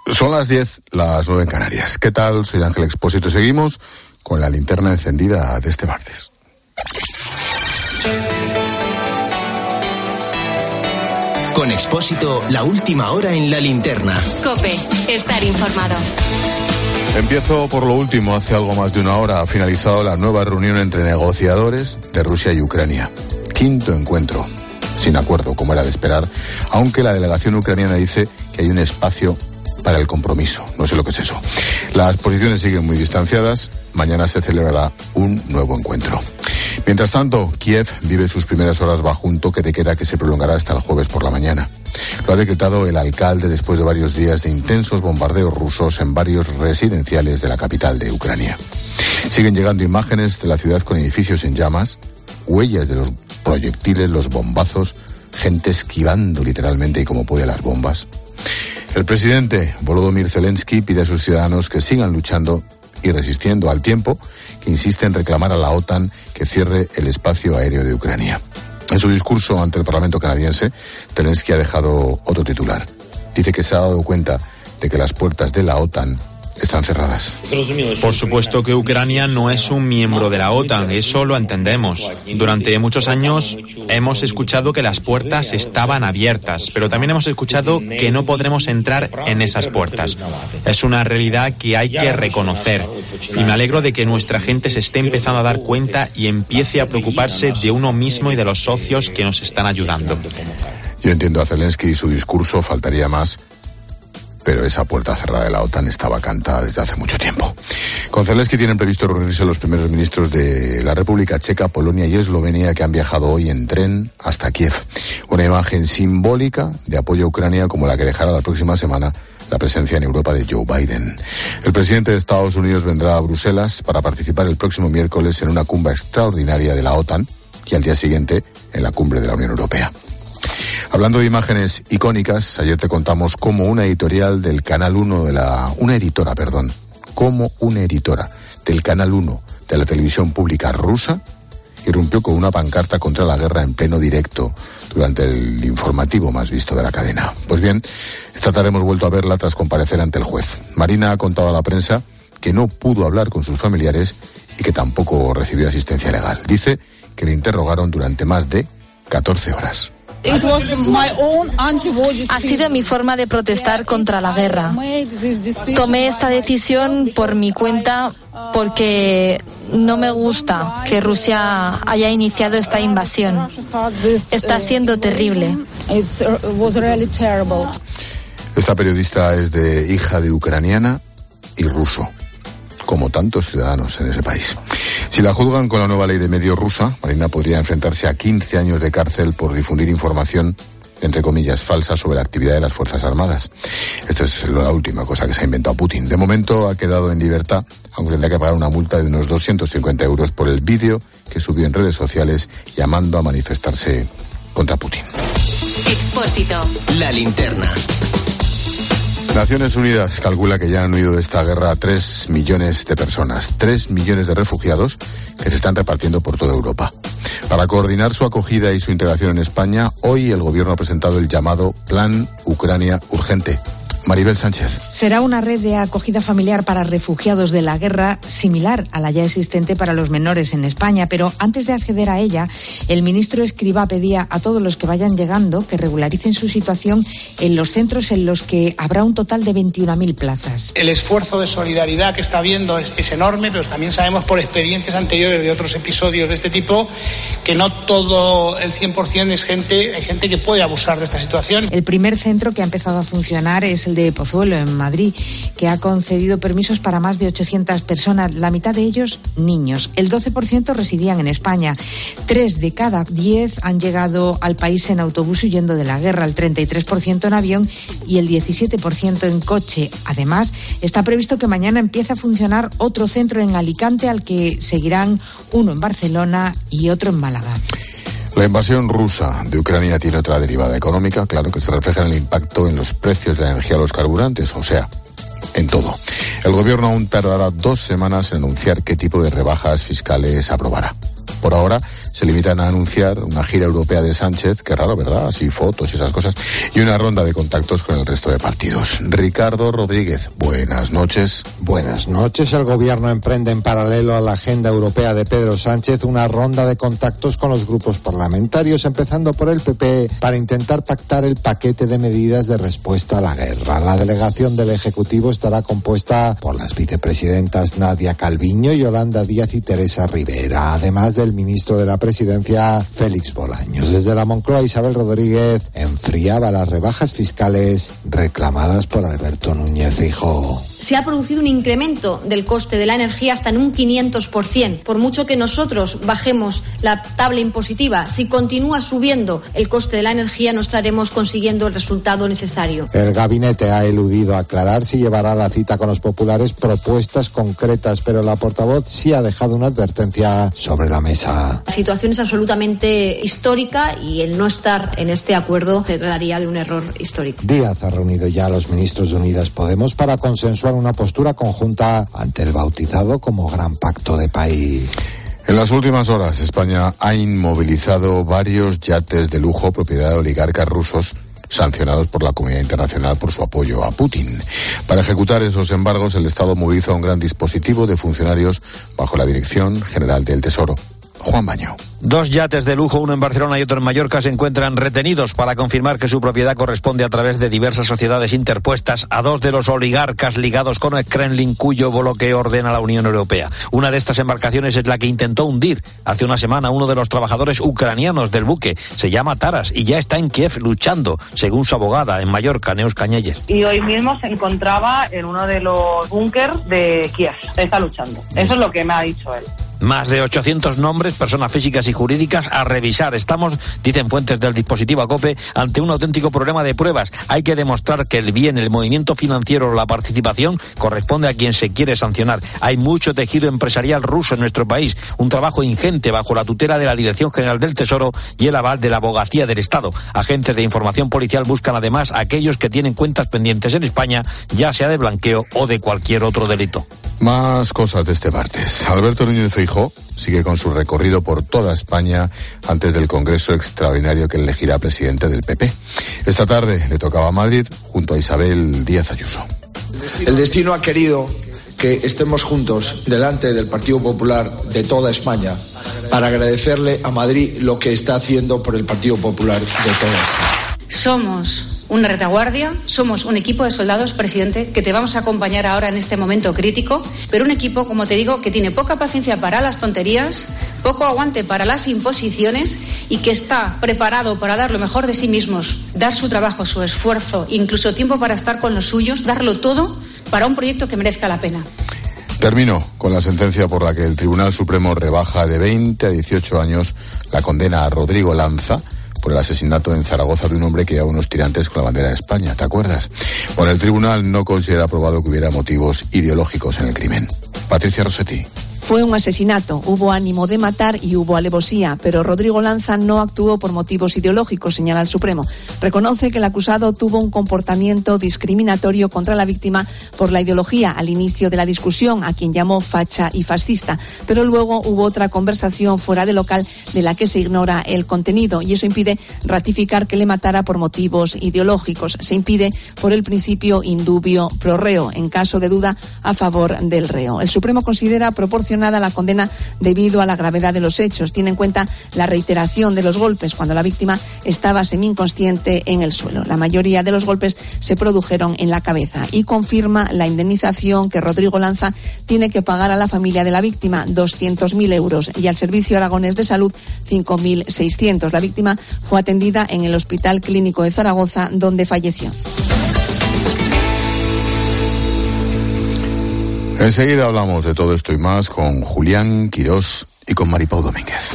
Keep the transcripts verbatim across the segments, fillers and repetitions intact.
Son las diez, las nueve en Canarias. ¿Qué tal? Soy Ángel Expósito. Seguimos con la linterna encendida de este martes. Con Expósito, la última hora en la linterna. COPE, estar informado. Empiezo por lo último. Hace algo más de una hora ha finalizado la nueva reunión entre negociadores de Rusia y Ucrania. Quinto encuentro, sin acuerdo, como era de esperar, aunque la delegación ucraniana dice que hay un espacio para el compromiso. No sé lo que es eso. Las posiciones siguen muy distanciadas. Mañana se celebrará un nuevo encuentro. Mientras tanto, Kiev vive sus primeras horas bajo un toque de queda que se prolongará hasta el jueves por la mañana. Lo ha decretado el alcalde después de varios días de intensos bombardeos rusos en varios residenciales de la capital de Ucrania. Siguen llegando imágenes de la ciudad con edificios en llamas, huellas de los proyectiles, los bombazos, gente esquivando literalmente y como puede las bombas. El presidente Volodymyr Zelensky pide a sus ciudadanos que sigan luchando y resistiendo al tiempo que insiste en reclamar a la OTAN que cierre el espacio aéreo de Ucrania. En su discurso ante el Parlamento canadiense, Zelensky ha dejado otro titular. Dice que se ha dado cuenta de que las puertas de la OTAN están cerradas. Por supuesto que Ucrania no es un miembro de la OTAN, eso lo entendemos. Durante muchos años hemos escuchado que las puertas estaban abiertas, pero también hemos escuchado que no podremos entrar en esas puertas. Es una realidad que hay que reconocer y me alegro de que nuestra gente se esté empezando a dar cuenta y empiece a preocuparse de uno mismo y de los socios que nos están ayudando. Yo entiendo a Zelensky y su discurso, faltaría más. Pero esa puerta cerrada de la OTAN estaba cantada desde hace mucho tiempo. Con Zelensky tienen previsto reunirse los primeros ministros de la República Checa, Polonia y Eslovenia que han viajado hoy en tren hasta Kiev. Una imagen simbólica de apoyo a Ucrania como la que dejará la próxima semana la presencia en Europa de Joe Biden. El presidente de Estados Unidos vendrá a Bruselas para participar el próximo miércoles en una cumbre extraordinaria de la OTAN y al día siguiente en la cumbre de la Unión Europea. Hablando de imágenes icónicas, ayer te contamos cómo una editorial del Canal uno de la... Una editora, perdón. Cómo una editora del Canal uno de la televisión pública rusa irrumpió con una pancarta contra la guerra en pleno directo durante el informativo más visto de la cadena. Pues bien, esta tarde hemos vuelto a verla tras comparecer ante el juez. Marina ha contado a la prensa que no pudo hablar con sus familiares y que tampoco recibió asistencia legal. Dice que le interrogaron durante más de catorce horas. Ha sido mi forma de protestar contra la guerra. Tomé esta decisión por mi cuenta porque no me gusta que Rusia haya iniciado esta invasión. Está siendo terrible. Esta periodista es de hija de ucraniana y ruso, como tantos ciudadanos en ese país. Si la juzgan con la nueva ley de medios rusa, Marina podría enfrentarse a quince años de cárcel por difundir información, entre comillas, falsa sobre la actividad de las Fuerzas Armadas. Esta es la última cosa que se ha inventado Putin. De momento ha quedado en libertad, aunque tendrá que pagar una multa de unos doscientos cincuenta euros por el vídeo que subió en redes sociales llamando a manifestarse contra Putin. Expósito. La linterna. Naciones Unidas calcula que ya han huido de esta guerra tres millones de personas, tres millones de refugiados que se están repartiendo por toda Europa. Para coordinar su acogida y su integración en España, hoy el Gobierno ha presentado el llamado Plan Ucrania Urgente. Maribel Sánchez. Será una red de acogida familiar para refugiados de la guerra similar a la ya existente para los menores en España, pero antes de acceder a ella, el ministro Escrivá pedía a todos los que vayan llegando que regularicen su situación en los centros en los que habrá un total de veintiuna mil plazas. El esfuerzo de solidaridad que está habiendo es, es enorme, pero también sabemos por experiencias anteriores de otros episodios de este tipo que no todo el cien por ciento es gente, hay gente que puede abusar de esta situación. El primer centro que ha empezado a funcionar es el de Pozuelo, en Madrid, que ha concedido permisos para más de ochocientas personas, la mitad de ellos niños. El doce por ciento residían en España. Tres de cada diez han llegado al país en autobús huyendo de la guerra, el treinta y tres por ciento en avión y el diecisiete por ciento en coche. Además, está previsto que mañana empiece a funcionar otro centro en Alicante, al que seguirán uno en Barcelona y otro en Málaga. La invasión rusa de Ucrania tiene otra derivada económica, claro, que se refleja en el impacto en los precios de la energía a los carburantes, o sea, en todo. El gobierno aún tardará dos semanas en anunciar qué tipo de rebajas fiscales aprobará. Por ahora, se limitan a anunciar una gira europea de Sánchez, qué raro, ¿verdad? Así fotos y esas cosas, y una ronda de contactos con el resto de partidos. Ricardo Rodríguez, buenas noches. Buenas noches. El gobierno emprende en paralelo a la agenda europea de Pedro Sánchez una ronda de contactos con los grupos parlamentarios, empezando por el P P, para intentar pactar el paquete de medidas de respuesta a la guerra. La delegación del Ejecutivo estará compuesta por las vicepresidentas Nadia Calviño, Yolanda Díaz y Teresa Rivera, además del ministro de la Presidencia, Félix Bolaños. Desde la Moncloa, Isabel Rodríguez enfriaba las rebajas fiscales reclamadas por Alberto Núñez Feijóo. Se ha producido un incremento del coste de la energía hasta en un quinientos por ciento. Por mucho que nosotros bajemos la tabla impositiva, si continúa subiendo el coste de la energía, no estaremos consiguiendo el resultado necesario. El gabinete ha eludido aclarar si llevará a la cita con los populares propuestas concretas, pero la portavoz sí ha dejado una advertencia sobre la mesa. La situación es absolutamente histórica y el no estar en este acuerdo se trataría de un error histórico. Díaz ha reunido ya a los ministros de Unidas Podemos para consensuar una postura conjunta ante el bautizado como Gran Pacto de País. En las últimas horas, España ha inmovilizado varios yates de lujo propiedad de oligarcas rusos sancionados por la comunidad internacional por su apoyo a Putin. Para ejecutar esos embargos, el Estado moviliza un gran dispositivo de funcionarios bajo la Dirección General del Tesoro. Juan Baño. Dos yates de lujo, uno en Barcelona y otro en Mallorca, se encuentran retenidos para confirmar que su propiedad corresponde a través de diversas sociedades interpuestas a dos de los oligarcas ligados con el Kremlin, cuyo bloqueo ordena la Unión Europea. Una de estas embarcaciones es la que intentó hundir hace una semana uno de los trabajadores ucranianos del buque. Se llama Taras y ya está en Kiev luchando, según su abogada en Mallorca, Neus Cañelles. Y hoy mismo se encontraba en uno de los búnkers de Kiev. Está luchando. Eso es lo que me ha dicho él. Más de ochocientos nombres, personas físicas y jurídicas a revisar. Estamos, dicen fuentes del dispositivo ACOPE, ante un auténtico problema de pruebas. Hay que demostrar que el bien, el movimiento financiero o la participación corresponde a quien se quiere sancionar. Hay mucho tejido empresarial ruso en nuestro país, un trabajo ingente bajo la tutela de la Dirección General del Tesoro y el aval de la Abogacía del Estado. Agentes de información policial buscan además a aquellos que tienen cuentas pendientes en España, ya sea de blanqueo o de cualquier otro delito. Más cosas de este martes. Alberto Núñez Feijóo sigue con su recorrido por toda España antes del Congreso extraordinario que elegirá presidente del P P. Esta tarde le tocaba a Madrid junto a Isabel Díaz Ayuso. El destino ha querido que estemos juntos delante del Partido Popular de toda España para agradecerle a Madrid lo que está haciendo por el Partido Popular de toda España. Somos una retaguardia, somos un equipo de soldados, presidente, que te vamos a acompañar ahora en este momento crítico, pero un equipo, como te digo, que tiene poca paciencia para las tonterías, poco aguante para las imposiciones y que está preparado para dar lo mejor de sí mismos, dar su trabajo, su esfuerzo, incluso tiempo para estar con los suyos, darlo todo para un proyecto que merezca la pena. Termino con la sentencia por la que el Tribunal Supremo rebaja de veinte a dieciocho años la condena a Rodrigo Lanza por el asesinato en Zaragoza de un hombre que llevaba unos tirantes con la bandera de España, ¿te acuerdas? Bueno, el tribunal no considera probado que hubiera motivos ideológicos en el crimen. Patricia Rossetti. Fue un asesinato, hubo ánimo de matar y hubo alevosía, pero Rodrigo Lanza no actuó por motivos ideológicos, señala el Supremo. Reconoce que el acusado tuvo un comportamiento discriminatorio contra la víctima por la ideología al inicio de la discusión, a quien llamó facha y fascista, pero luego hubo otra conversación fuera de local de la que se ignora el contenido y eso impide ratificar que le matara por motivos ideológicos. Se impide por el principio indubio pro reo, en caso de duda a favor del reo. El Supremo considera proporcional la condena debido a la gravedad de los hechos. Tiene en cuenta la reiteración de los golpes cuando la víctima estaba semi-inconsciente en el suelo. La mayoría de los golpes se produjeron en la cabeza y confirma la indemnización que Rodrigo Lanza tiene que pagar a la familia de la víctima, doscientos mil euros, y al Servicio Aragonés de Salud, cinco mil seiscientos. La víctima fue atendida en el Hospital Clínico de Zaragoza, donde falleció. Enseguida hablamos de todo esto y más con Julián Quirós y con Maripau Domínguez.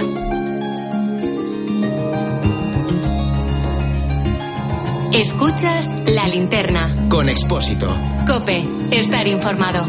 Escuchas La Linterna. Con Expósito. COPE. Estar informado.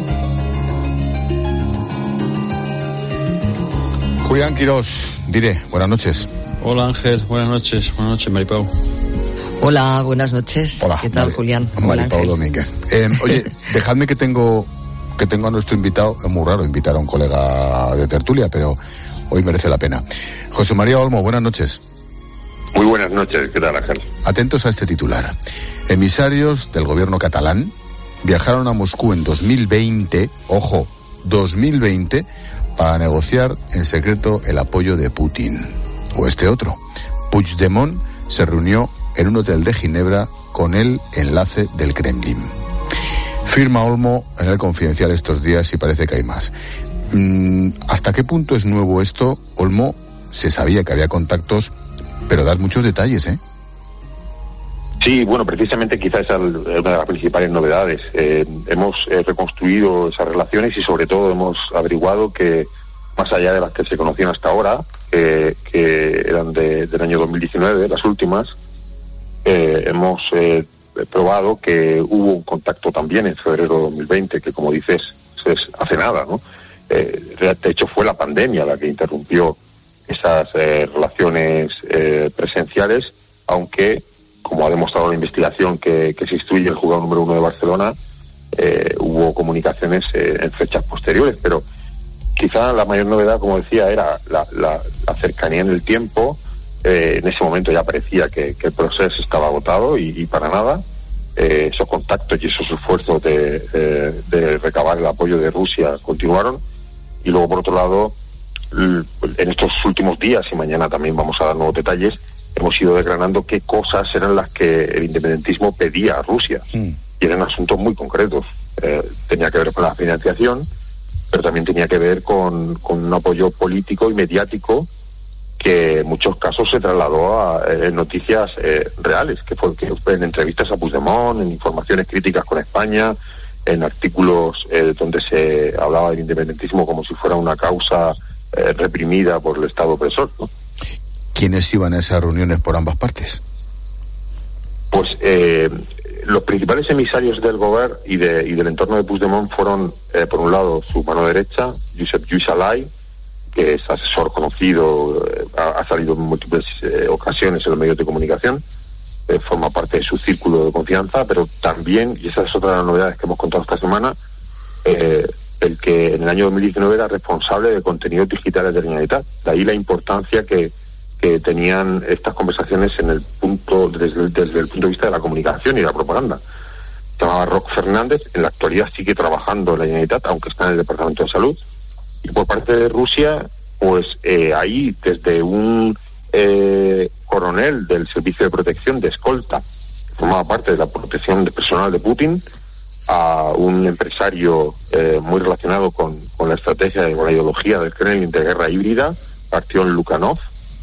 Julián Quirós, diré, buenas noches. Hola Ángel, buenas noches. Buenas noches, Maripau. Hola, buenas noches. Hola, ¿qué tal, vale. Julián? Maripau Domínguez. Eh, oye, dejadme que tengo que tengo a nuestro invitado. Es muy raro invitar a un colega de tertulia, pero hoy merece la pena. José María Olmo, buenas noches. Muy buenas noches, ¿qué tal, Ángel? Atentos a este titular. Emisarios del gobierno catalán viajaron a Moscú en dos mil veinte, ojo, dos mil veinte, para negociar en secreto el apoyo de Putin. O este otro. Puigdemont se reunió en un hotel de Ginebra con el enlace del Kremlin. Firma Olmo en el Confidencial estos días y parece que hay más. Mm, ¿Hasta qué punto es nuevo esto, Olmo? Se sabía que había contactos, pero das muchos detalles, ¿eh? Sí, bueno, precisamente quizás esa es una de las principales novedades. Eh, hemos eh, reconstruido esas relaciones y sobre todo hemos averiguado que más allá de las que se conocían hasta ahora, eh, que eran de, del año dos mil diecinueve, las últimas, eh, hemos eh, probado que hubo un contacto también en febrero de dos mil veinte, que como dices, es hace nada, ¿no? Eh, de hecho fue la pandemia la que interrumpió esas eh, relaciones eh, presenciales, aunque, como ha demostrado la investigación que, que se instruye el juzgado número uno de Barcelona, eh, hubo comunicaciones eh, en fechas posteriores, pero quizá la mayor novedad, como decía, era la, la, la cercanía en el tiempo. Eh, en ese momento ya parecía que, que el proceso estaba agotado y, y para nada. Eh, esos contactos y esos esfuerzos de, eh, de recabar el apoyo de Rusia continuaron. Y luego, por otro lado, en estos últimos días, y mañana también vamos a dar nuevos detalles, hemos ido desgranando qué cosas eran las que el independentismo pedía a Rusia. Mm. Y eran asuntos muy concretos. Eh, tenía que ver con la financiación, pero también tenía que ver con, con un apoyo político y mediático que en muchos casos se trasladó a eh, noticias eh, reales, que fue que en entrevistas a Puigdemont, en informaciones críticas con España, en artículos eh, donde se hablaba del independentismo como si fuera una causa eh, reprimida por el Estado opresor, ¿no? ¿Quiénes iban a esas reuniones por ambas partes? Pues eh, los principales emisarios del gobierno y, de, y del entorno de Puigdemont fueron, eh, por un lado, su mano derecha, Josep Lluís Alay, que es asesor conocido, eh, ha, ha salido en múltiples eh, ocasiones en los medios de comunicación, eh, forma parte de su círculo de confianza, pero también, y esa es otra de las novedades que hemos contado esta semana, eh, el que en el año dos mil diecinueve era responsable de contenidos digitales de la Generalitat. De ahí la importancia que, que tenían estas conversaciones en el punto desde, desde el punto de vista de la comunicación y la propaganda. Se llamaba Roc Fernández, en la actualidad sigue trabajando en la Generalitat, aunque está en el Departamento de Salud. Y por parte de Rusia, pues eh, ahí desde un eh, coronel del Servicio de Protección de Escolta, que formaba parte de la protección de personal de Putin, a un empresario eh, muy relacionado con, con la estrategia y con la ideología del Kremlin de guerra híbrida, Artyom Lukyanov.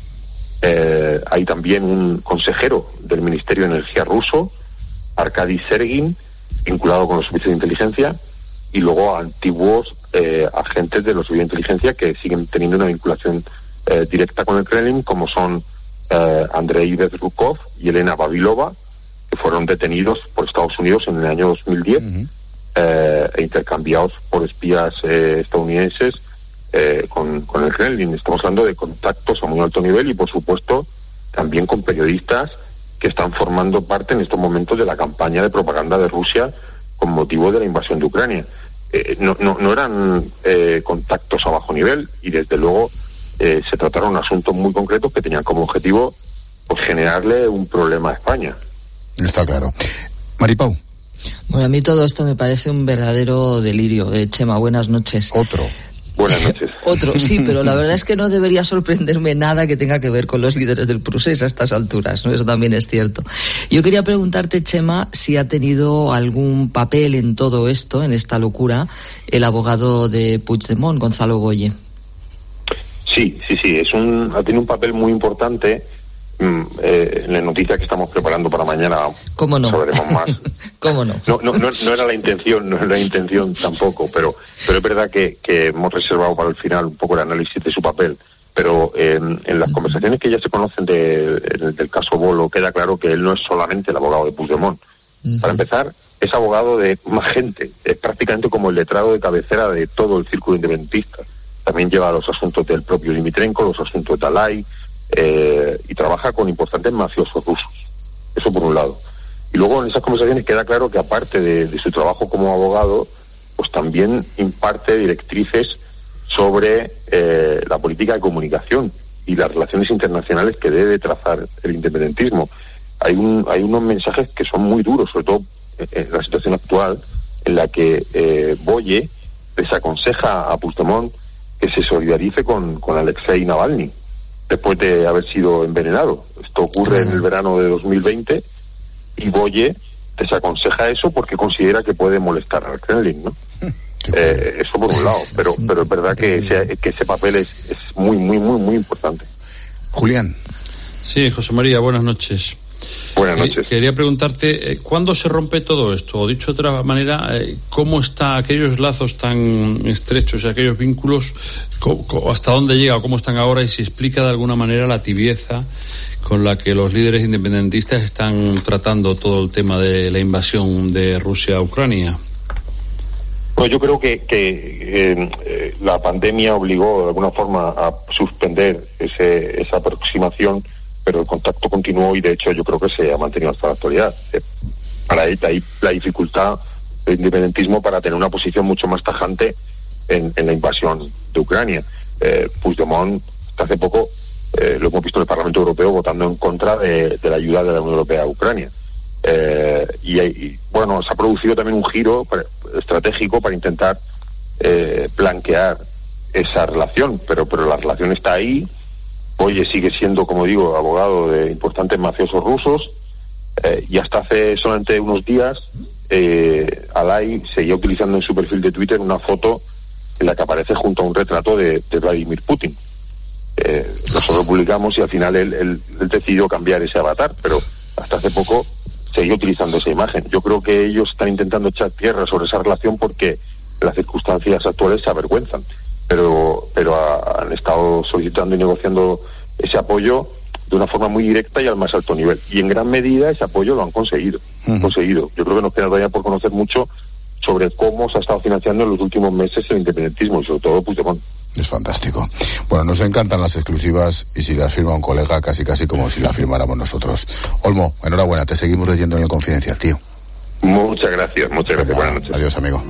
Eh, hay también un consejero del Ministerio de Energía ruso, Arkady Sergin, vinculado con los servicios de inteligencia, y luego antiguos eh, agentes de los servicios de inteligencia que siguen teniendo una vinculación eh, directa con el Kremlin, como son eh, Andrei Bezrukov y Elena Babilova, que fueron detenidos por Estados Unidos en el año dos mil diez uh-huh. eh, e intercambiados por espías eh, estadounidenses eh, con, con el Kremlin. Estamos hablando de contactos a muy alto nivel y, por supuesto, también con periodistas que están formando parte en estos momentos de la campaña de propaganda de Rusia con motivo de la invasión de Ucrania. Eh, no, no, no eran eh, contactos a bajo nivel y, desde luego, eh, se trataron asuntos muy concretos que tenían como objetivo pues, generarle un problema a España. Está claro. Maripau. Bueno, a mí todo esto me parece un verdadero delirio. Eh, Chema, buenas noches. Otro. Buenas noches. Otro, sí, pero la verdad es que no debería sorprenderme nada que tenga que ver con los líderes del procés a estas alturas, ¿no? Eso también es cierto. Yo quería preguntarte, Chema, si ha tenido algún papel en todo esto, en esta locura, el abogado de Puigdemont, Gonzalo Goye. Sí, sí, sí, es un, ha tenido un papel muy importante. Eh, en la noticia que estamos preparando para mañana. ¿Cómo no? Sabremos más. ¿Cómo no? No, no, no, no era la intención, no era la intención tampoco, pero, pero es verdad que, que hemos reservado para el final un poco el análisis de su papel. Pero eh, en las conversaciones que ya se conocen de, de, del caso Bolo, queda claro que él no es solamente el abogado de Puigdemont. Uh-huh. Para empezar, es abogado de más gente, es prácticamente como el letrado de cabecera de todo el círculo independentista. También lleva los asuntos del propio Dimitrenko, los asuntos de Alay, Eh, y trabaja con importantes mafiosos rusos. Eso por un lado. Y luego en esas conversaciones queda claro que, aparte de, de su trabajo como abogado, pues también imparte directrices sobre eh, la política de comunicación y las relaciones internacionales que debe trazar el independentismo. Hay un hay unos mensajes que son muy duros, sobre todo en la situación actual, en la que eh, Boye les aconseja a Puigdemont que se solidarice con, con Alexei Navalny después de haber sido envenenado. Esto ocurre en el verano de dos mil veinte y Boye desaconseja eso porque considera que puede molestar al Kremlin, ¿no? Eh, eso por un lado, pero pero es verdad que ese, que ese papel es, es muy, muy, muy, muy importante. Julián. Sí, José María, buenas noches. Buenas noches. Quería preguntarte, ¿cuándo se rompe todo esto? O dicho de otra manera, ¿cómo está aquellos lazos tan estrechos y aquellos vínculos, hasta dónde llega o cómo están ahora, y si explica de alguna manera la tibieza con la que los líderes independentistas están tratando todo el tema de la invasión de Rusia a Ucrania? Pues yo creo que, que eh, la pandemia obligó de alguna forma a suspender ese, esa aproximación, pero el contacto continuó y de hecho yo creo que se ha mantenido hasta la actualidad. Eh, para ahí, ahí la dificultad del independentismo para tener una posición mucho más tajante en, en la invasión de Ucrania. Eh, Puigdemont, hasta hace poco, eh, lo hemos visto en el Parlamento Europeo votando en contra de, de la ayuda de la Unión Europea a Ucrania. Eh, y, y bueno, se ha producido también un giro para, estratégico para intentar eh, blanquear esa relación, pero pero la relación está ahí. Boye sigue siendo, como digo, abogado de importantes mafiosos rusos, eh, y hasta hace solamente unos días eh, Alay seguía utilizando en su perfil de Twitter una foto en la que aparece junto a un retrato de, de Vladimir Putin. Eh, nosotros lo publicamos y al final él, él, él decidió cambiar ese avatar, pero hasta hace poco seguía utilizando esa imagen. Yo creo que ellos están intentando echar tierra sobre esa relación porque las circunstancias actuales se avergüenzan, pero pero ha, han estado solicitando y negociando ese apoyo de una forma muy directa y al más alto nivel, y en gran medida ese apoyo lo han conseguido. Uh-huh. conseguido. Yo creo que nos queda todavía por conocer mucho sobre cómo se ha estado financiando en los últimos meses el independentismo y sobre todo Puigdemont. Es fantástico. Bueno, nos encantan las exclusivas y si las firma un colega, casi casi como si la firmáramos nosotros. Olmo, enhorabuena, te seguimos leyendo en el Confidencial, tío. Muchas gracias, muchas gracias. Buenas noches. Adiós, amigo.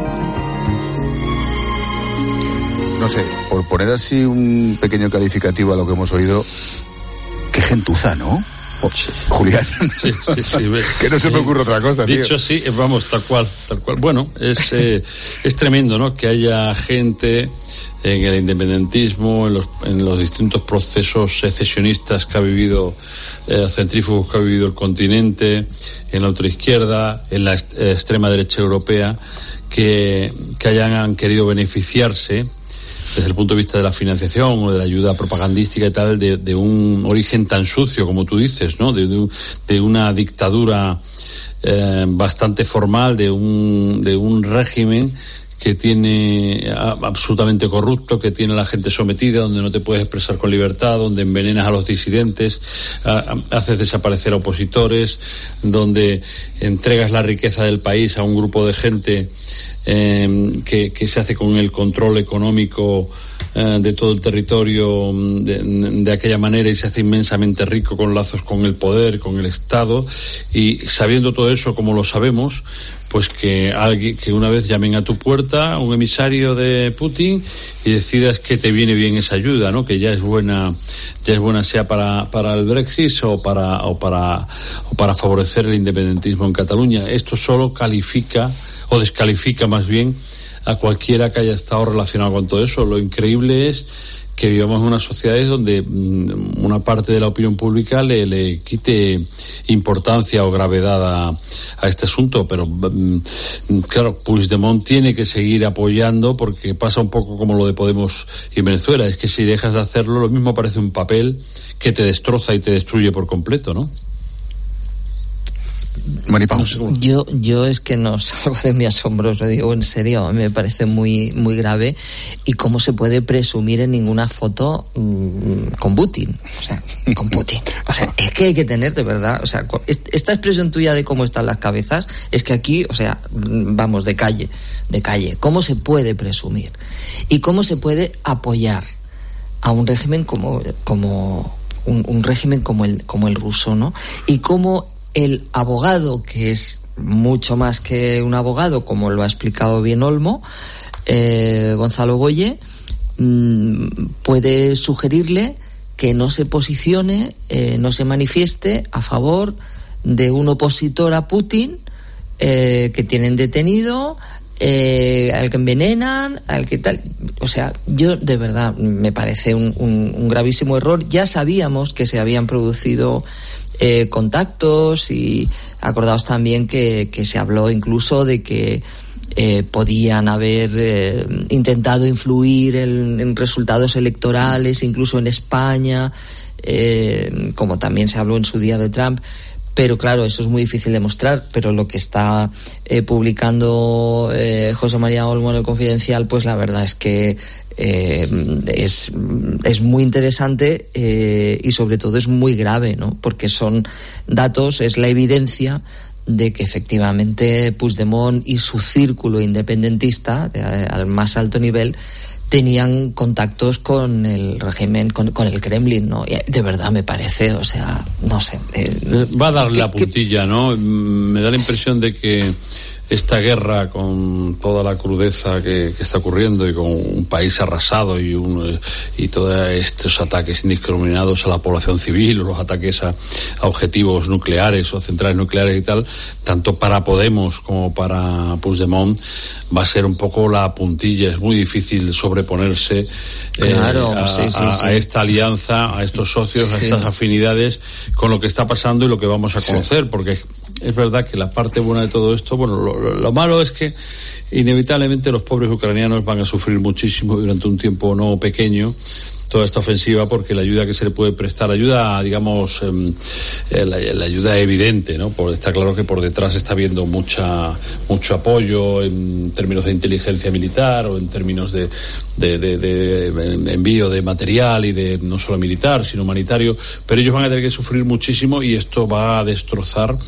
No sé, por poner así un pequeño calificativo a lo que hemos oído, qué gentuza, ¿no? Oh, sí. Julián. Sí, sí, sí. Que no se me ocurre otra cosa, tío. Dicho así, vamos, tal cual, tal cual. Bueno, es, eh, es tremendo, ¿no? Que haya gente en el independentismo, en los, en los distintos procesos secesionistas que ha vivido, eh, centrífugos que ha vivido el continente, en la ultraizquierda, en la est- extrema derecha europea, que, que hayan querido beneficiarse desde el punto de vista de la financiación o de la ayuda propagandística y tal, de, de un origen tan sucio como tú dices, ¿no? De, de, de una dictadura eh, bastante formal, de un, de un régimen que tiene a, absolutamente corrupto, que tiene a la gente sometida, donde no te puedes expresar con libertad, donde envenenas a los disidentes, a, a, haces desaparecer a opositores, donde entregas la riqueza del país a un grupo de gente eh, que, que se hace con el control económico eh, de todo el territorio de, de aquella manera, y se hace inmensamente rico con lazos con el poder, con el Estado. Y sabiendo todo eso, como lo sabemos, pues que alguien, que una vez llamen a tu puerta un emisario de Putin y decidas que te viene bien esa ayuda, ¿no? Que ya es buena, ya es buena sea para, para el Brexit o para, o para, o para favorecer el independentismo en Cataluña. Esto solo califica o descalifica más bien a cualquiera que haya estado relacionado con todo eso. Lo increíble es que vivamos en unas sociedades donde una parte de la opinión pública le, le quite importancia o gravedad a, a este asunto, pero claro, Puigdemont tiene que seguir apoyando, porque pasa un poco como lo de Podemos y Venezuela, es que si dejas de hacerlo, lo mismo parece un papel que te destroza y te destruye por completo, ¿no? Maripau. Yo, yo es que no salgo de mi asombro, lo digo en serio, me parece muy, muy grave. Y cómo se puede presumir en ninguna foto mmm, con Putin, o sea, con Putin. O sea, es que hay que tener, de verdad, o sea, esta expresión tuya de cómo están las cabezas, es que aquí, o sea, vamos, de calle, de calle. ¿Cómo se puede presumir? Y cómo se puede apoyar a un régimen como, como un, un régimen como el, como el ruso, ¿no? Y cómo el abogado que es mucho más que un abogado, como lo ha explicado bien Olmo, eh, Gonzalo Boye, mmm, puede sugerirle que no se posicione, eh, no se manifieste a favor de un opositor a Putin eh, que tienen detenido, eh, al que envenenan, al que tal. O sea, yo de verdad me parece un, un, un gravísimo error. Ya sabíamos que se habían producido eh, contactos y acordaos también que, que se habló incluso de que Eh, podían haber eh, intentado influir en, en resultados electorales, incluso en España, eh, como también se habló en su día de Trump. Pero claro, eso es muy difícil de demostrar, pero lo que está eh, publicando eh, José María Olmo en El Confidencial, pues la verdad es que eh, es, es muy interesante eh, y sobre todo es muy grave, ¿no? Porque son datos, es la evidencia de que efectivamente Puigdemont y su círculo independentista de, al más alto nivel tenían contactos con el régimen, con, con el Kremlin, ¿no? Y de verdad me parece, o sea, no sé. Eh, Va a darle que, la puntilla, que... ¿no? Me da la impresión de que esta guerra, con toda la crudeza que, que está ocurriendo y con un país arrasado y, un, y todos estos ataques indiscriminados a la población civil o los ataques a, a objetivos nucleares o centrales nucleares y tal, tanto para Podemos como para Puigdemont, va a ser un poco la puntilla. Es muy difícil sobreponerse claro, eh, a, sí, sí, a, sí. a esta alianza, a estos socios, sí. a estas afinidades con lo que está pasando y lo que vamos a conocer, sí. porque es verdad que la parte buena de todo esto, bueno, lo, lo malo es que inevitablemente los pobres ucranianos van a sufrir muchísimo durante un tiempo no pequeño toda esta ofensiva, porque la ayuda que se le puede prestar, ayuda, digamos, eh, la, la ayuda evidente, ¿no? Por, está claro que por detrás está habiendo mucha mucho apoyo en términos de inteligencia militar o en términos de, de, de, de envío de material y de no solo militar, sino humanitario, pero ellos van a tener que sufrir muchísimo y esto va a destrozar,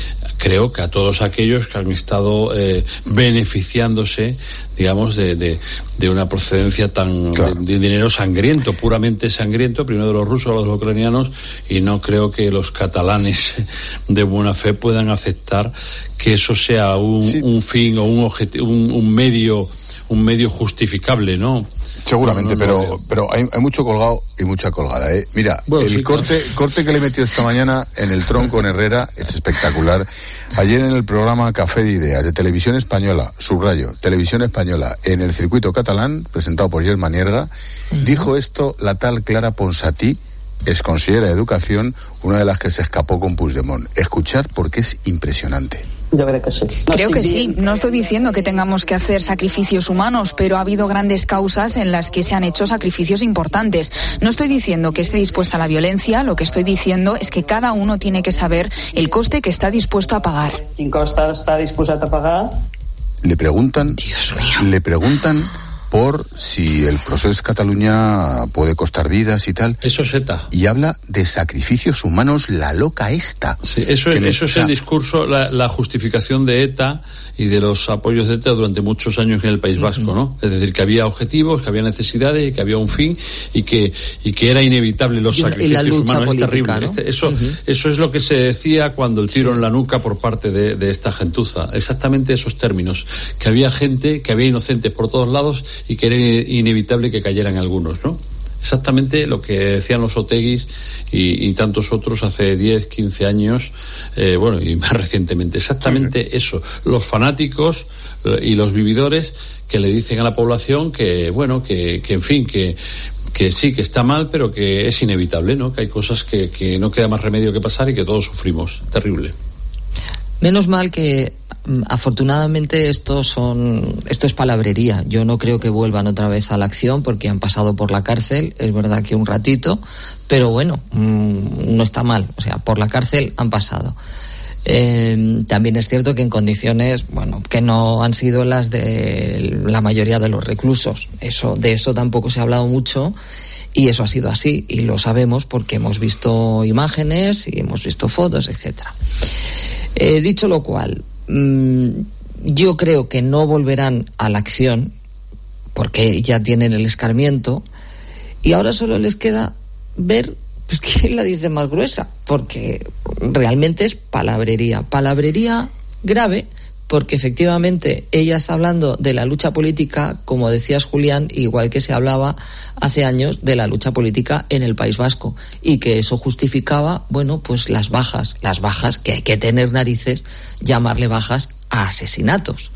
creo que a todos aquellos que han estado eh, beneficiándose, digamos, de, de, de una procedencia tan claro. de, de dinero sangriento, puramente sangriento, primero de los rusos a los ucranianos, y no creo que los catalanes de buena fe puedan aceptar que eso sea un, sí. un fin o un objetivo, un, un medio un medio justificable, ¿no? Seguramente, no, no, no, pero no. pero hay, hay mucho colgado y mucha colgada, ¿eh? Mira, bueno, el sí, corte claro. corte que le he metido esta mañana en el tronco en Herrera es espectacular. Ayer en el programa Café de Ideas de Televisión Española, subrayo, Televisión Española, en el circuito catalán, presentado por Germà Nierga, uh-huh. dijo esto la tal Clara Ponsatí, ex consellera de Educación, una de las que se escapó con Puigdemont. Escuchad porque es impresionante. Yo creo que sí. Creo que sí. No estoy diciendo que tengamos que hacer sacrificios humanos, pero ha habido grandes causas en las que se han hecho sacrificios importantes. No estoy diciendo que esté dispuesta a la violencia, lo que estoy diciendo es que cada uno tiene que saber el coste que está dispuesto a pagar. ¿Quién costa está dispuesto a pagar? Le preguntan, Dios mío. le preguntan por si el proceso Cataluña puede costar vidas y tal. Eso es ETA. Y habla de sacrificios humanos, la loca esta. Sí, eso es, eso es el discurso, la, la justificación de ETA y de los apoyos de ETA durante muchos años en el País Vasco, ¿no? Es decir, que había objetivos, que había necesidades y que había un fin y que y que era inevitable los y, sacrificios y la lucha humanos. Política, es terrible. ¿No? Este, eso, uh-huh. eso es lo que se decía cuando el tiro sí. en la nuca por parte de, de esta gentuza. Exactamente esos términos. Que había gente, que había inocentes por todos lados y que era inevitable que cayeran algunos, ¿no? Exactamente lo que decían los Oteguis y, y tantos otros hace diez, quince años, eh, bueno, y más recientemente. Exactamente sí. eso. Los fanáticos y los vividores que le dicen a la población que, bueno, que, que en fin, que que sí, que está mal, pero que es inevitable, ¿no? Que hay cosas que, que no queda más remedio que pasar y que todos sufrimos. Terrible. Menos mal que afortunadamente esto son esto es palabrería. Yo no creo que vuelvan otra vez a la acción porque han pasado por la cárcel, es verdad que un ratito, pero bueno, mmm, no está mal, o sea, por la cárcel han pasado. Eh, también es cierto que en condiciones, bueno, que no han sido las de la mayoría de los reclusos. Eso, de eso tampoco se ha hablado mucho. Y eso ha sido así, y lo sabemos porque hemos visto imágenes y hemos visto fotos, etcétera. Eh, dicho lo cual, mmm, yo creo que no volverán a la acción porque ya tienen el escarmiento y ahora solo les queda ver pues, quién la dice más gruesa, porque realmente es palabrería, palabrería grave, porque efectivamente ella está hablando de la lucha política, como decías, Julián, igual que se hablaba hace años de la lucha política en el País Vasco, y que eso justificaba, bueno, pues las bajas, las bajas que hay que tener narices, llamarle bajas a asesinatos.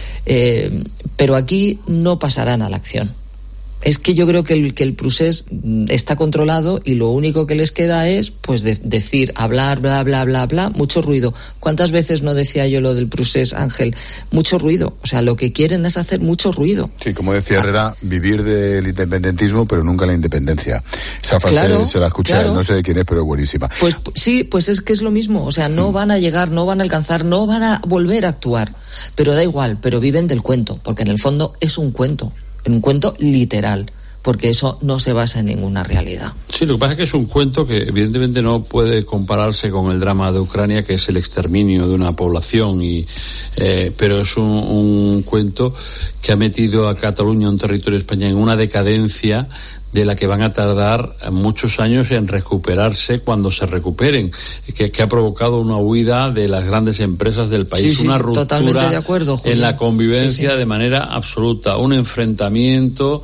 Eh, pero aquí no pasarán a la acción. Es que yo creo que el, que el procés está controlado y lo único que les queda es pues de, decir, hablar, bla, bla, bla, bla, mucho ruido. ¿Cuántas veces no decía yo lo del procés, Ángel? Mucho ruido. O sea, lo que quieren es hacer mucho ruido. Sí, como decía Herrera, ah. vivir del independentismo, pero nunca la independencia. Esa frase claro, se la escuché, claro. no sé de quién es, pero es buenísima. Pues sí, pues es que es lo mismo. O sea, no van a llegar, no van a alcanzar, no van a volver a actuar. Pero da igual, pero viven del cuento, porque en el fondo es un cuento. Un cuento literal, porque eso no se basa en ninguna realidad. Sí, lo que pasa es que es un cuento que evidentemente no puede compararse con el drama de Ucrania, que es el exterminio de una población, y eh, pero es un, un cuento que ha metido a Cataluña, un territorio español, en una decadencia de la que van a tardar muchos años en recuperarse cuando se recuperen, que, que ha provocado una huida de las grandes empresas del país, sí, sí, una sí, ruptura totalmente de acuerdo, en la convivencia sí, sí. de manera absoluta, un enfrentamiento,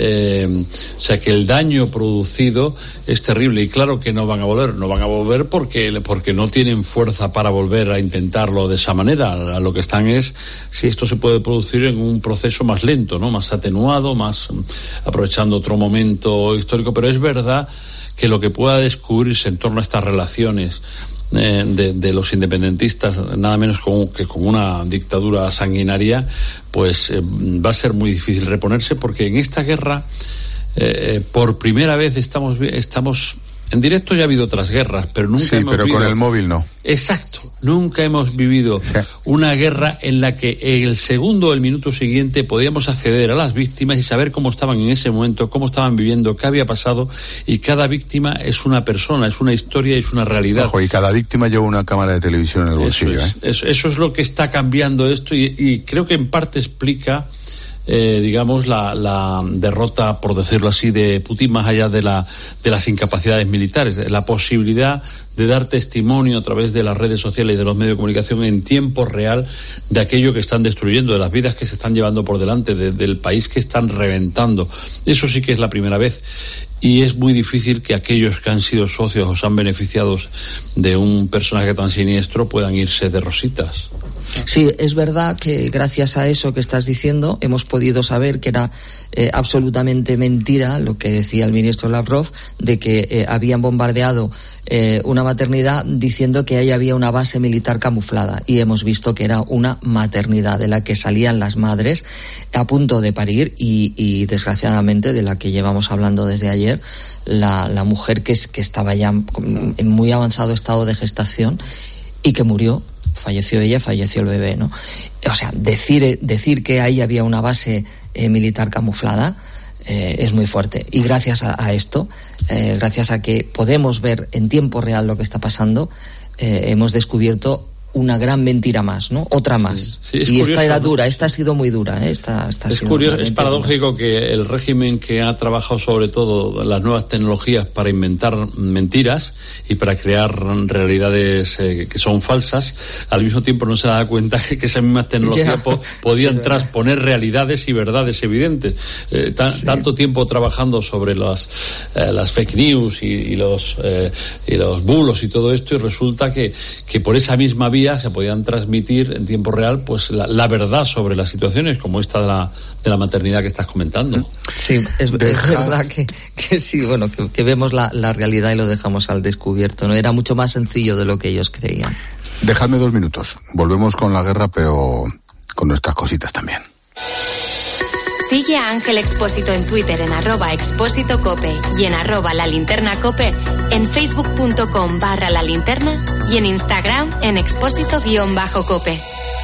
eh, o sea que el daño producido es terrible, y claro que no van a volver, no van a volver porque, porque no tienen fuerza para volver a intentarlo de esa manera. A lo que están es si esto se puede producir en un proceso más lento, ¿no? Más atenuado, más aprovechando otro momento histórico, pero es verdad que lo que pueda descubrirse en torno a estas relaciones eh, de, de los independentistas, nada menos con, que con una dictadura sanguinaria, pues eh, va a ser muy difícil reponerse, porque en esta guerra eh, por primera vez estamos estamos en directo. Ya ha habido otras guerras, pero nunca sí, hemos pero vivido... con el móvil no. Exacto, nunca hemos vivido una guerra en la que en el segundo o el minuto siguiente podíamos acceder a las víctimas y saber cómo estaban en ese momento, cómo estaban viviendo, qué había pasado, y cada víctima es una persona, es una historia, es una realidad. Ojo, y cada víctima lleva una cámara de televisión en el bolsillo. Eso es, ¿eh? eso, eso es lo que está cambiando esto, y, y creo que en parte explica Eh, digamos la, la derrota, por decirlo así, de Putin, más allá de la de las incapacidades militares, de la posibilidad de dar testimonio a través de las redes sociales y de los medios de comunicación en tiempo real de aquello que están destruyendo, de las vidas que se están llevando por delante, de, del país que están reventando. Eso sí que es la primera vez, y es muy difícil que aquellos que han sido socios o se han beneficiado de un personaje tan siniestro puedan irse de rositas. Sí, es verdad que gracias a eso que estás diciendo hemos podido saber que era eh, absolutamente mentira lo que decía el ministro Lavrov, de que eh, habían bombardeado eh, una maternidad diciendo que ahí había una base militar camuflada, y hemos visto que era una maternidad de la que salían las madres a punto de parir, y, y desgraciadamente de la que llevamos hablando desde ayer, la, la mujer que, es, que estaba ya en muy avanzado estado de gestación y que murió. Falleció ella, falleció el bebé, ¿no? O sea, decir, decir que ahí había una base eh, militar camuflada eh, es muy fuerte. Y gracias a, a esto, eh, gracias a que podemos ver en tiempo real lo que está pasando, eh, hemos descubierto una gran mentira más, ¿no? Otra más. Sí, sí, y curioso, esta era dura, esta ha sido muy dura, ¿eh? Esta, esta ha es sido curioso, es paradójico dura. Que el régimen que ha trabajado sobre todo las nuevas tecnologías para inventar mentiras y para crear realidades eh, que son falsas, al mismo tiempo no se da cuenta que, que esas mismas tecnologías po- podían sí, transponer realidades y verdades evidentes. Eh, tan, sí. Tanto tiempo trabajando sobre las, eh, las fake news y, y, los, eh, y los bulos y todo esto, y resulta que, que por esa misma vía se podían transmitir en tiempo real pues la, la verdad sobre las situaciones como esta de la, de la maternidad que estás comentando. Sí, es, es verdad que, que sí, bueno, que, que vemos la, la realidad y lo dejamos al descubierto, ¿no? Era mucho más sencillo de lo que ellos creían. Dejadme dos minutos. Volvemos con la guerra, pero con nuestras cositas también. Sigue a Ángel Expósito en Twitter en arroba Expósito Cope y en arroba La Linterna Cope, en facebook.com barra La Linterna y en Instagram en Expósito guión bajo Cope.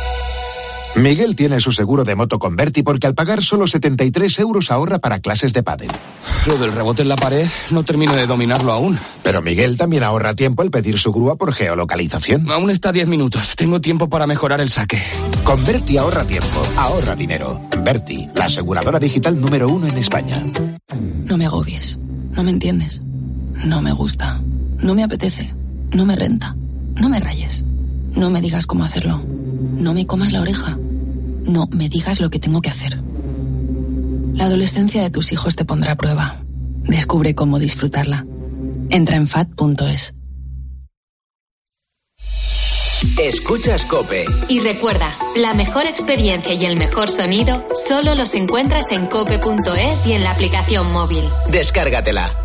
Miguel tiene su seguro de moto con Berti porque al pagar solo setenta y tres euros ahorra para clases de pádel. Lo del rebote en la pared no termino de dominarlo aún. Pero Miguel también ahorra tiempo al pedir su grúa por geolocalización. Aún está a diez minutos. Tengo tiempo para mejorar el saque. Con Berti ahorra tiempo, ahorra dinero. Berti, la aseguradora digital número uno en España. No me agobies. No me entiendes. No me gusta. No me apetece. No me renta. No me rayes. No me digas cómo hacerlo. no me comas la oreja. No me digas lo que tengo que hacer. La adolescencia de tus hijos te pondrá a prueba. Descubre cómo disfrutarla. Entra en fat punto es. Escuchas COPE. Y recuerda, la mejor experiencia y el mejor sonido solo los encuentras en cope punto es y en la aplicación móvil. Descárgatela.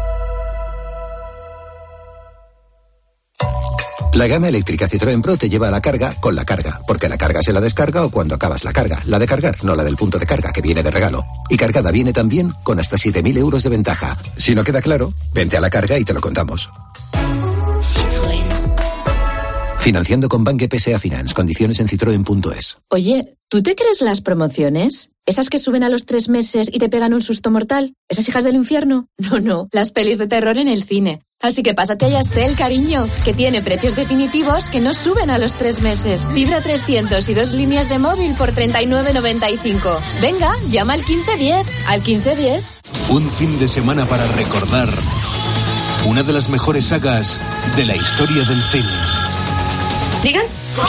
La gama eléctrica Citroën Pro te lleva a la carga con la carga, porque la carga se la descarga o cuando acabas la carga. La de cargar, no la del punto de carga, que viene de regalo. Y cargada viene también con hasta siete mil euros de ventaja. Si no queda claro, vente a la carga y te lo contamos. Citroën. Financiando con Banque P S A Finance. Condiciones en citroen punto es. Oye, ¿tú te crees las promociones? ¿Esas que suben a los tres meses y te pegan un susto mortal? ¿Esas hijas del infierno? No, no, las pelis de terror en el cine. Así que pásate a Yastel, cariño, que tiene precios definitivos que no suben a los tres meses. Fibra trescientos y dos líneas de móvil por treinta y nueve noventa y cinco. Venga, llama al quince diez. Al quince diez. Un fin de semana para recordar una de las mejores sagas de la historia del cine. ¿Digan?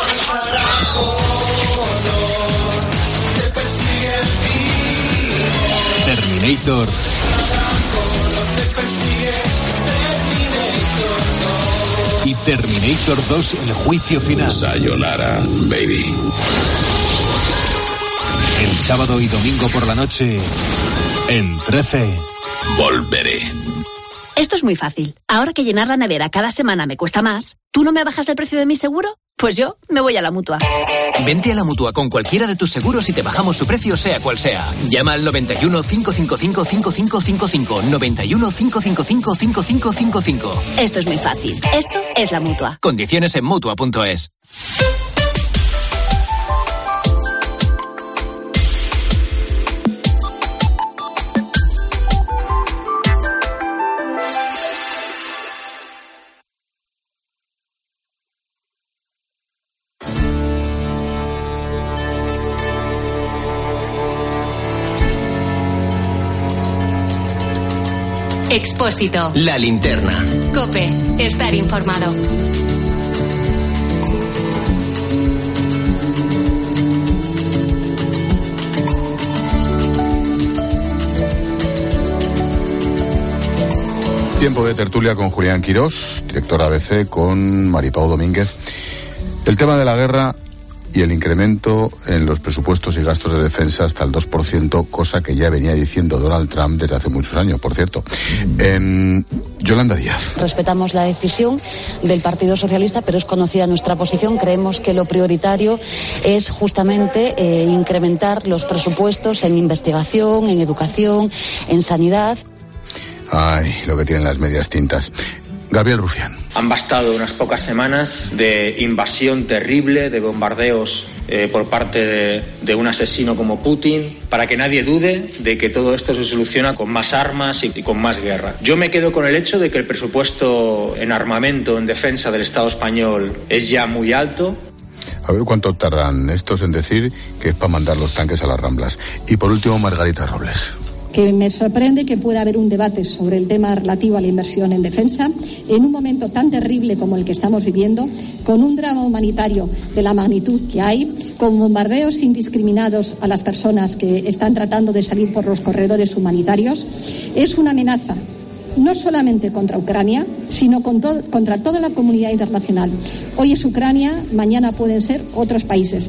Terminator. Y Terminator dos, el juicio final. Sayonara, baby. El sábado y domingo por la noche, en trece. Volveré. Esto es muy fácil. Ahora que llenar la nevera cada semana me cuesta más, ¿tú no me bajas el precio de mi seguro? Pues yo me voy a la Mutua. Vente a la Mutua con cualquiera de tus seguros y te bajamos su precio sea cual sea. Llama al noventa y uno, cinco cinco cinco, cinco cinco cinco cinco. noventa y uno, cinco cinco cinco, cinco cinco cinco cinco. Esto es muy fácil. Esto es la Mutua. Condiciones en mutua punto es. Expósito. La linterna. COPE. Estar informado. Tiempo de tertulia con Julián Quirós, director A B C, con Maripau Domínguez. El tema de la guerra y el incremento en los presupuestos y gastos de defensa hasta el dos por ciento, cosa que ya venía diciendo Donald Trump desde hace muchos años, por cierto. Eh, Yolanda Díaz. Respetamos la decisión del Partido Socialista, pero es conocida nuestra posición. Creemos que lo prioritario es justamente eh, incrementar los presupuestos en investigación, en educación, en sanidad. Ay, lo que tienen las medias tintas. Gabriel Rufián. Han bastado unas pocas semanas de invasión terrible, de bombardeos eh, por parte de, de un asesino como Putin, para que nadie dude de que todo esto se soluciona con más armas y, y con más guerra. Yo me quedo con el hecho de que el presupuesto en armamento, en defensa del Estado español es ya muy alto. A ver cuánto tardan estos en decir que es para mandar los tanques a las Ramblas. Y por último, Margarita Robles. Que me sorprende que pueda haber un debate sobre el tema relativo a la inversión en defensa en un momento tan terrible como el que estamos viviendo, con un drama humanitario de la magnitud que hay, con bombardeos indiscriminados a las personas que están tratando de salir por los corredores humanitarios. Es una amenaza no solamente contra Ucrania, sino con to- contra toda la comunidad internacional. Hoy es Ucrania, mañana pueden ser otros países.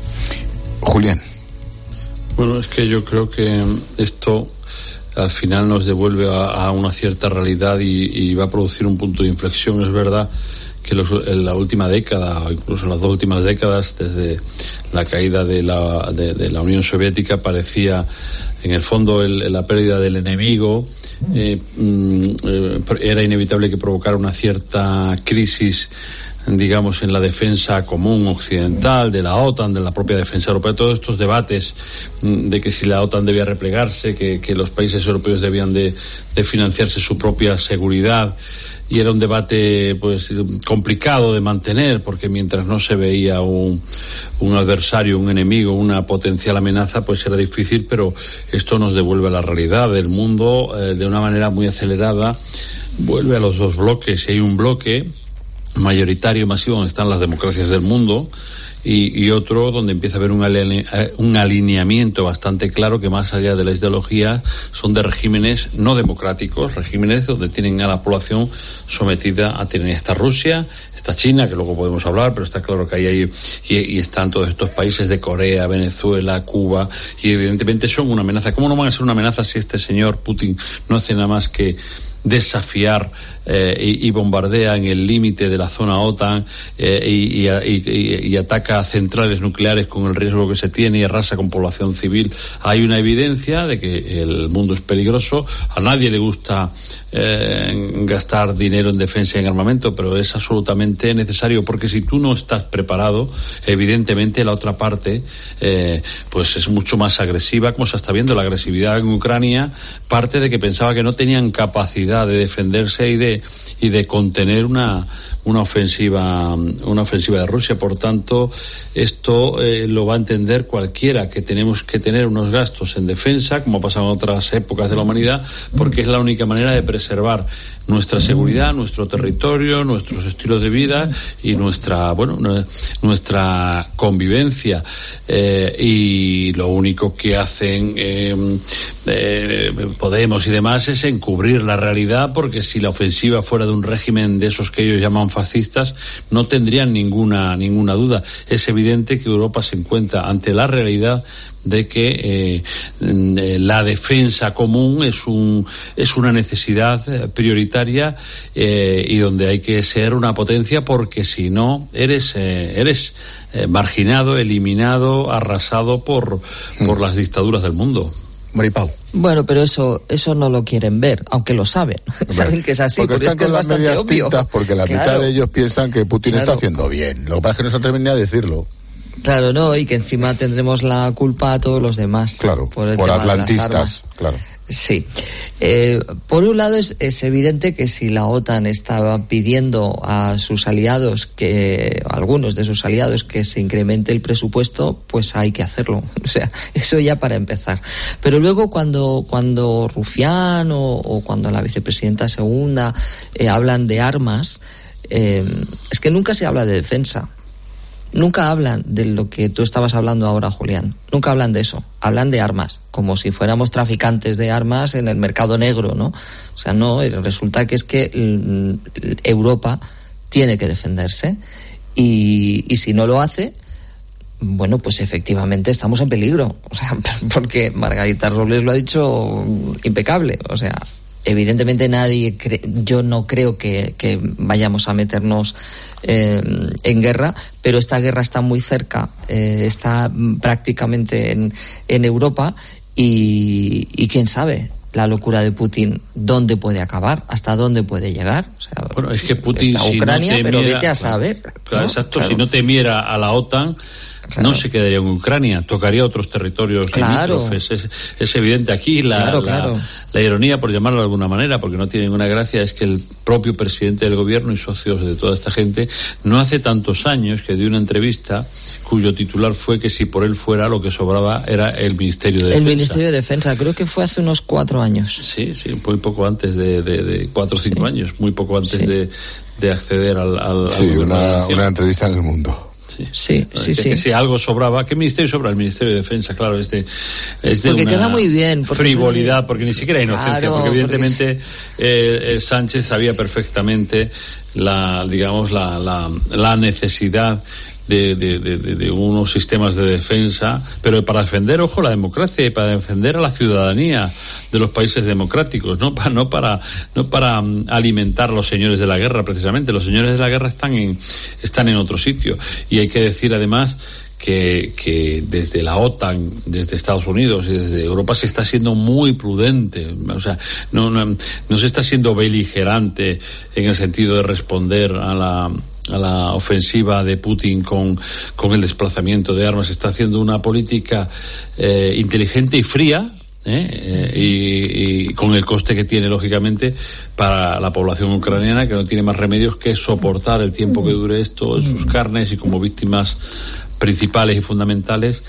Julián. Bueno, es que yo creo que esto al final nos devuelve a, a una cierta realidad y, y va a producir un punto de inflexión. Es verdad que los, en la última década, o incluso en las dos últimas décadas, desde la caída de la, de, de la Unión Soviética, parecía en el fondo el, la pérdida del enemigo. Eh, eh, era inevitable que provocara una cierta crisis, digamos, en la defensa común occidental, de la OTAN, de la propia defensa europea, todos estos debates de que si la OTAN debía replegarse, que, que los países europeos debían de, de financiarse su propia seguridad, y era un debate pues complicado de mantener, porque mientras no se veía un, un adversario, un enemigo, una potencial amenaza, pues era difícil, pero esto nos devuelve a la realidad del mundo eh, de una manera muy acelerada, vuelve a los dos bloques, y hay un bloque mayoritario, masivo, donde están las democracias del mundo, y, y otro donde empieza a haber un, aline, un alineamiento bastante claro que más allá de la ideología son de regímenes no democráticos, regímenes donde tienen a la población sometida a tiranía. Está Rusia, está China, que luego podemos hablar, pero está claro que ahí hay, y, y están todos estos países de Corea, Venezuela, Cuba, y evidentemente son una amenaza. ¿Cómo no van a ser una amenaza si este señor Putin no hace nada más que desafiar eh, y, y bombardea en el límite de la zona OTAN eh, y, y, y, y ataca centrales nucleares con el riesgo que se tiene y arrasa con población civil? Hay una evidencia de que el mundo es peligroso. A nadie le gusta eh, gastar dinero en defensa y en armamento, pero es absolutamente necesario, porque si tú no estás preparado, evidentemente la otra parte eh, pues es mucho más agresiva, como se está viendo. La agresividad en Ucrania parte de que pensaba que no tenían capacidad de defenderse y de y de contener una una ofensiva una ofensiva de Rusia. Por tanto, esto eh, lo va a entender cualquiera, que tenemos que tener unos gastos en defensa, como ha pasado en otras épocas de la humanidad, porque es la única manera de preservar nuestra seguridad, nuestro territorio, nuestros estilos de vida y nuestra bueno nuestra convivencia. Eh, y lo único que hacen eh, eh, Podemos y demás es encubrir la realidad, porque si la ofensiva fuera de un régimen de esos que ellos llaman fascistas, no tendrían ninguna ninguna duda. Es evidente que Europa se encuentra ante la realidad de que eh, la defensa común es un es una necesidad prioritaria eh, y donde hay que ser una potencia, porque si no eres eh, eres eh, marginado, eliminado, arrasado por mm. por las dictaduras del mundo. Maripau. Bueno, pero eso eso no lo quieren ver, aunque lo saben. Bueno, saben que es así, porque pero es que es bastante obvio. Tintas, porque la claro. mitad de ellos piensan que Putin claro. está haciendo bien. Lo que pasa es que no se atreven ni a decirlo. Claro, no, y que encima tendremos la culpa a todos los demás. Claro, por, el por tema atlantistas, de las armas. Claro. Sí. Eh, por un lado es, es evidente que si la OTAN estaba pidiendo a sus aliados, que algunos de sus aliados, que se incremente el presupuesto, pues hay que hacerlo. O sea, eso ya para empezar. Pero luego cuando cuando Rufián o, o cuando la vicepresidenta segunda eh, hablan de armas, eh, es que nunca se habla de defensa. Nunca hablan de lo que tú estabas hablando ahora, Julián. Nunca hablan de eso. Hablan de armas, como si fuéramos traficantes de armas en el mercado negro, ¿no? O sea, no, resulta que es que Europa tiene que defenderse y, y si no lo hace, bueno, pues efectivamente estamos en peligro. O sea, porque Margarita Robles lo ha dicho impecable. O sea, evidentemente nadie cree, yo no creo que, que vayamos a meternos eh, en guerra, pero esta guerra está muy cerca, eh, está prácticamente en, en Europa y, y quién sabe la locura de Putin dónde puede acabar, hasta dónde puede llegar. O sea, bueno, es que Putin, está Ucrania, si no pero temiera, vete a saber. Claro, ¿no? exacto, Claro. Si no temiera a la OTAN, claro. no se quedaría en Ucrania, tocaría otros territorios claro. limítrofes. Es, es evidente aquí la, claro, la, claro. la ironía, por llamarlo de alguna manera, porque no tiene ninguna gracia, es que el propio presidente del gobierno y socios de toda esta gente no hace tantos años que dio una entrevista cuyo titular fue que si por él fuera lo que sobraba era el Ministerio de Defensa. El Ministerio de Defensa, creo que fue hace unos cuatro años. Sí, sí, muy poco antes de, de, de cuatro o cinco sí. años, muy poco antes sí. de, de acceder al, al, sí, al una, una entrevista en El Mundo. Sí, sí, sí, que, sí. Que si algo sobraba, ¿qué ministerio sobra? El Ministerio de Defensa, claro, es de, es de porque una queda muy bien, frivolidad, de... porque ni siquiera hay inocencia, claro, porque evidentemente porque eh, Sánchez sabía perfectamente la, digamos, la, la, la necesidad De, de, de, de unos sistemas de defensa, pero para defender, ojo, la democracia y para defender a la ciudadanía de los países democráticos, no para, no para, no para alimentar a los señores de la guerra, precisamente. Los señores de la guerra están en, están en otro sitio. Y hay que decir además que, que desde la OTAN, desde Estados Unidos y desde Europa se está siendo muy prudente. O sea, no, no, no se está siendo beligerante en el sentido de responder a la a la ofensiva de Putin con, con el desplazamiento de armas. Está haciendo una política eh, inteligente y fría, ¿eh? Eh, y, y con el coste que tiene, lógicamente, para la población ucraniana, que no tiene más remedios que soportar el tiempo que dure esto en sus carnes y como víctimas principales y fundamentales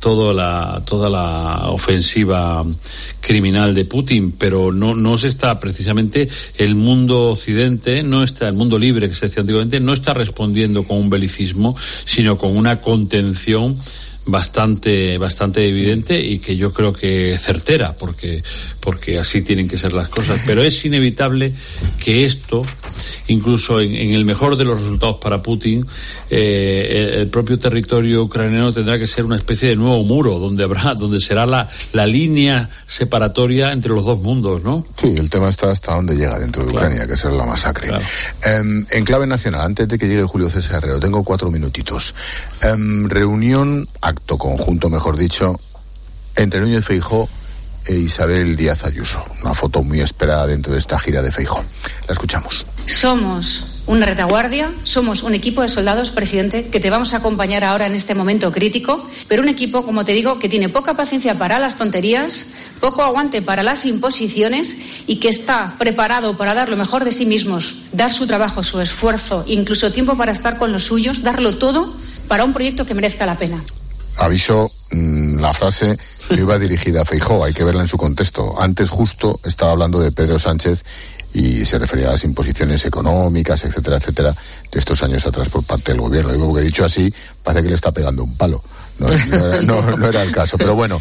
toda la toda la ofensiva criminal de Putin, pero no no se está precisamente el mundo occidente, no está el mundo libre que se decía antiguamente, no está respondiendo con un belicismo, sino con una contención bastante bastante evidente y que yo creo que certera, porque porque así tienen que ser las cosas. Pero es inevitable que esto, incluso en, en el mejor de los resultados para Putin, eh, el, el propio territorio ucraniano tendrá que ser una especie de nuevo muro donde habrá donde será la la línea separatoria entre los dos mundos, ¿no? Sí, el tema está hasta dónde llega dentro de claro. Ucrania, que será la masacre. Claro. Eh, en clave nacional, antes de que llegue Julio César Herrero, tengo cuatro minutitos. Eh, reunión, acto conjunto, mejor dicho, entre Núñez Feijóo e Isabel Díaz Ayuso. Una foto muy esperada dentro de esta gira de Feijóo. La escuchamos. Somos una retaguardia, somos un equipo de soldados, presidente, que te vamos a acompañar ahora en este momento crítico, pero un equipo, como te digo, que tiene poca paciencia para las tonterías, poco aguante para las imposiciones y que está preparado para dar lo mejor de sí mismos, dar su trabajo, su esfuerzo, incluso tiempo para estar con los suyos, darlo todo para un proyecto que merezca la pena. Aviso, la frase no iba dirigida a Feijóo, hay que verla en su contexto. Antes justo estaba hablando de Pedro Sánchez y se refería a las imposiciones económicas, etcétera, etcétera, de estos años atrás por parte del gobierno. Digo, porque dicho así, parece que le está pegando un palo. No, no, era, no, no era el caso. Pero bueno,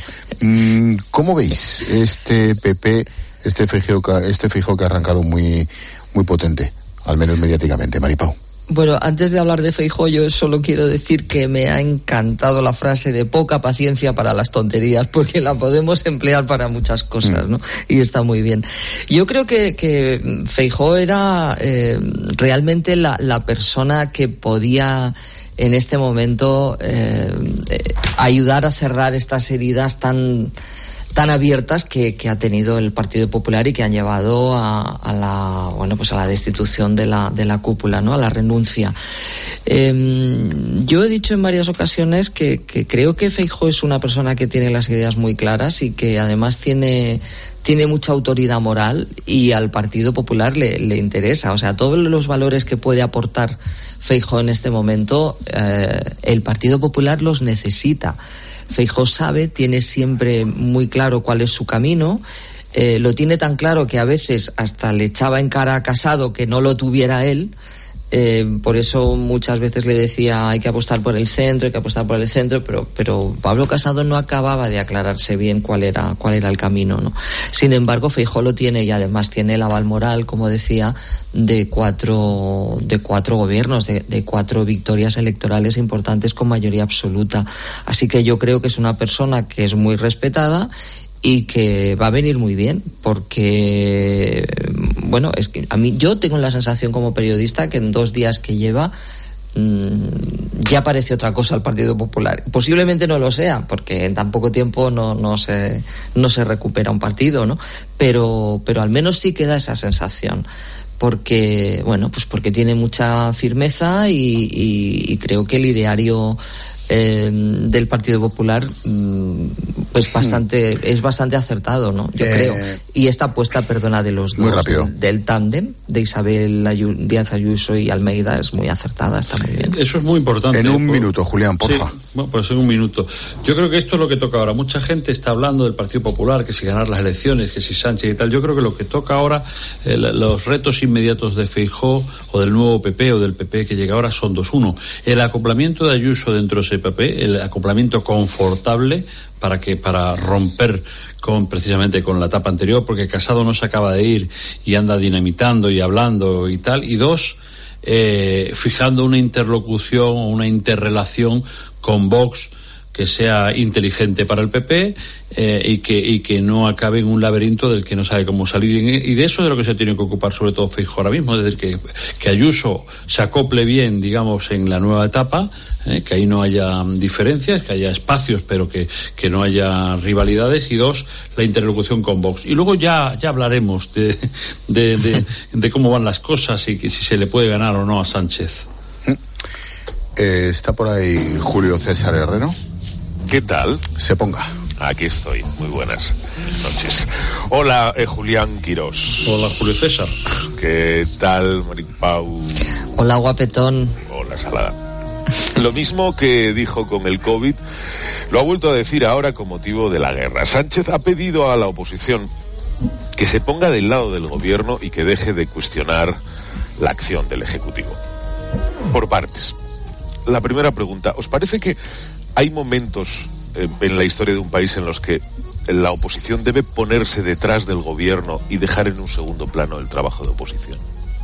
¿cómo veis este P P, este Feijóo, este Feijóo que ha arrancado muy, muy potente, al menos mediáticamente, Maripau? Bueno, antes de hablar de Feijóo, yo solo quiero decir que me ha encantado la frase de poca paciencia para las tonterías, porque la podemos emplear para muchas cosas, ¿no? Y está muy bien. Yo creo que, que Feijóo era eh, realmente la, la persona que podía en este momento eh, eh, ayudar a cerrar estas heridas tan tan abiertas que, que ha tenido el Partido Popular y que han llevado a, a la bueno pues a la destitución de la de la cúpula, ¿no? A la renuncia. Eh, yo he dicho en varias ocasiones que, que creo que Feijóo es una persona que tiene las ideas muy claras y que además tiene tiene mucha autoridad moral y al Partido Popular le, le interesa. O sea, todos los valores que puede aportar Feijóo en este momento, eh, el Partido Popular los necesita. Feijóo sabe, tiene siempre muy claro cuál es su camino, eh, lo tiene tan claro que a veces hasta le echaba en cara a Casado que no lo tuviera él, eh, por eso muchas veces le decía hay que apostar por el centro, hay que apostar por el centro, pero, pero Pablo Casado no acababa de aclararse bien cuál era, cuál era el camino, ¿no? Sin embargo, Feijóo lo tiene y además tiene el aval moral, como decía, de cuatro, de cuatro gobiernos, de, de cuatro victorias electorales importantes con mayoría absoluta. Así que yo creo que es una persona que es muy respetada y que va a venir muy bien, porque, bueno, es que a mí, yo tengo la sensación como periodista que en dos días que lleva mmm, ya parece otra cosa al Partido Popular. Posiblemente no lo sea, porque en tan poco tiempo no, no se, no se recupera un partido, ¿no? Pero, pero al menos sí queda esa sensación. Porque, bueno, pues porque tiene mucha firmeza y, y, y creo que el ideario eh, del Partido Popular mm, pues bastante, es bastante acertado, ¿no? Yo eh, creo. Y esta apuesta, perdona, de los dos, del, del tándem de Isabel Ayu, Díaz Ayuso y Almeida es muy acertada, está muy bien. Eso es muy importante. En un por... minuto, Julián, porfa. Sí, bueno, pues en un minuto. Yo creo que esto es lo que toca ahora. Mucha gente está hablando del Partido Popular, que si ganar las elecciones, que si Sánchez y tal. Yo creo que lo que toca ahora, eh, los retos inmediatos de Feijóo o del nuevo P P o del P P que llega ahora son dos. Uno, el acoplamiento de Ayuso dentro de ese P P, el acoplamiento confortable para que para romper con precisamente con la etapa anterior, porque Casado no se acaba de ir y anda dinamitando y hablando y tal. Y dos, eh, fijando una interlocución o una interrelación con Vox que sea inteligente para el P P eh, y que y que no acabe en un laberinto del que no sabe cómo salir. Y de eso es de lo que se tiene que ocupar sobre todo Feijóo ahora mismo, es decir, que, que Ayuso se acople bien, digamos, en la nueva etapa, eh, que ahí no haya diferencias, que haya espacios, pero que, que no haya rivalidades. Y dos, la interlocución con Vox. Y luego ya, ya hablaremos de, de, de, de cómo van las cosas y que si se le puede ganar o no a Sánchez. Eh, ¿Está por ahí Julio César Herrero? ¿Qué tal? Se ponga. Aquí estoy. Muy buenas noches. Hola, eh, Julián Quirós. Hola, Julio César. ¿Qué tal, Maripau? Hola, guapetón. Hola, Salada. Lo mismo que dijo con el COVID, Lo ha vuelto a decir ahora con motivo de la guerra. Sánchez ha pedido a la oposición que se ponga del lado del gobierno y que deje de cuestionar la acción del Ejecutivo. Por partes. La primera pregunta, ¿os parece que hay momentos eh, en la historia de un país en los que la oposición debe ponerse detrás del gobierno y dejar en un segundo plano el trabajo de oposición?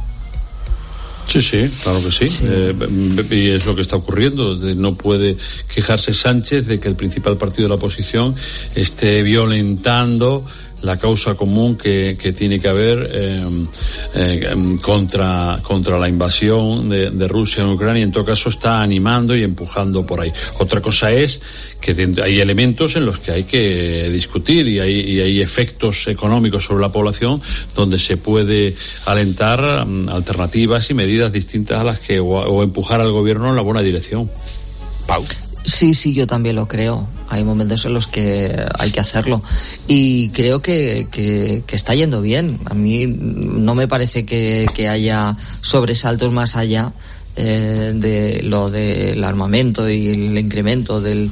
Sí, sí, claro que sí. sí. Eh, y es lo que está ocurriendo. No puede quejarse Sánchez de que el principal partido de la oposición esté violentando la causa común que, que tiene que haber eh, eh, contra, contra la invasión de, de Rusia en Ucrania. En todo caso está animando y empujando por ahí. Otra cosa es que hay elementos en los que hay que discutir y hay, y hay efectos económicos sobre la población donde se puede alentar um, alternativas y medidas distintas a las que o, o empujar al gobierno en la buena dirección. Pau. Sí, sí, yo también lo creo. Hay momentos en los que hay que hacerlo. Y creo que, que, que está yendo bien. A mí no me parece que, que haya sobresaltos más allá eh, de lo del armamento y el incremento del,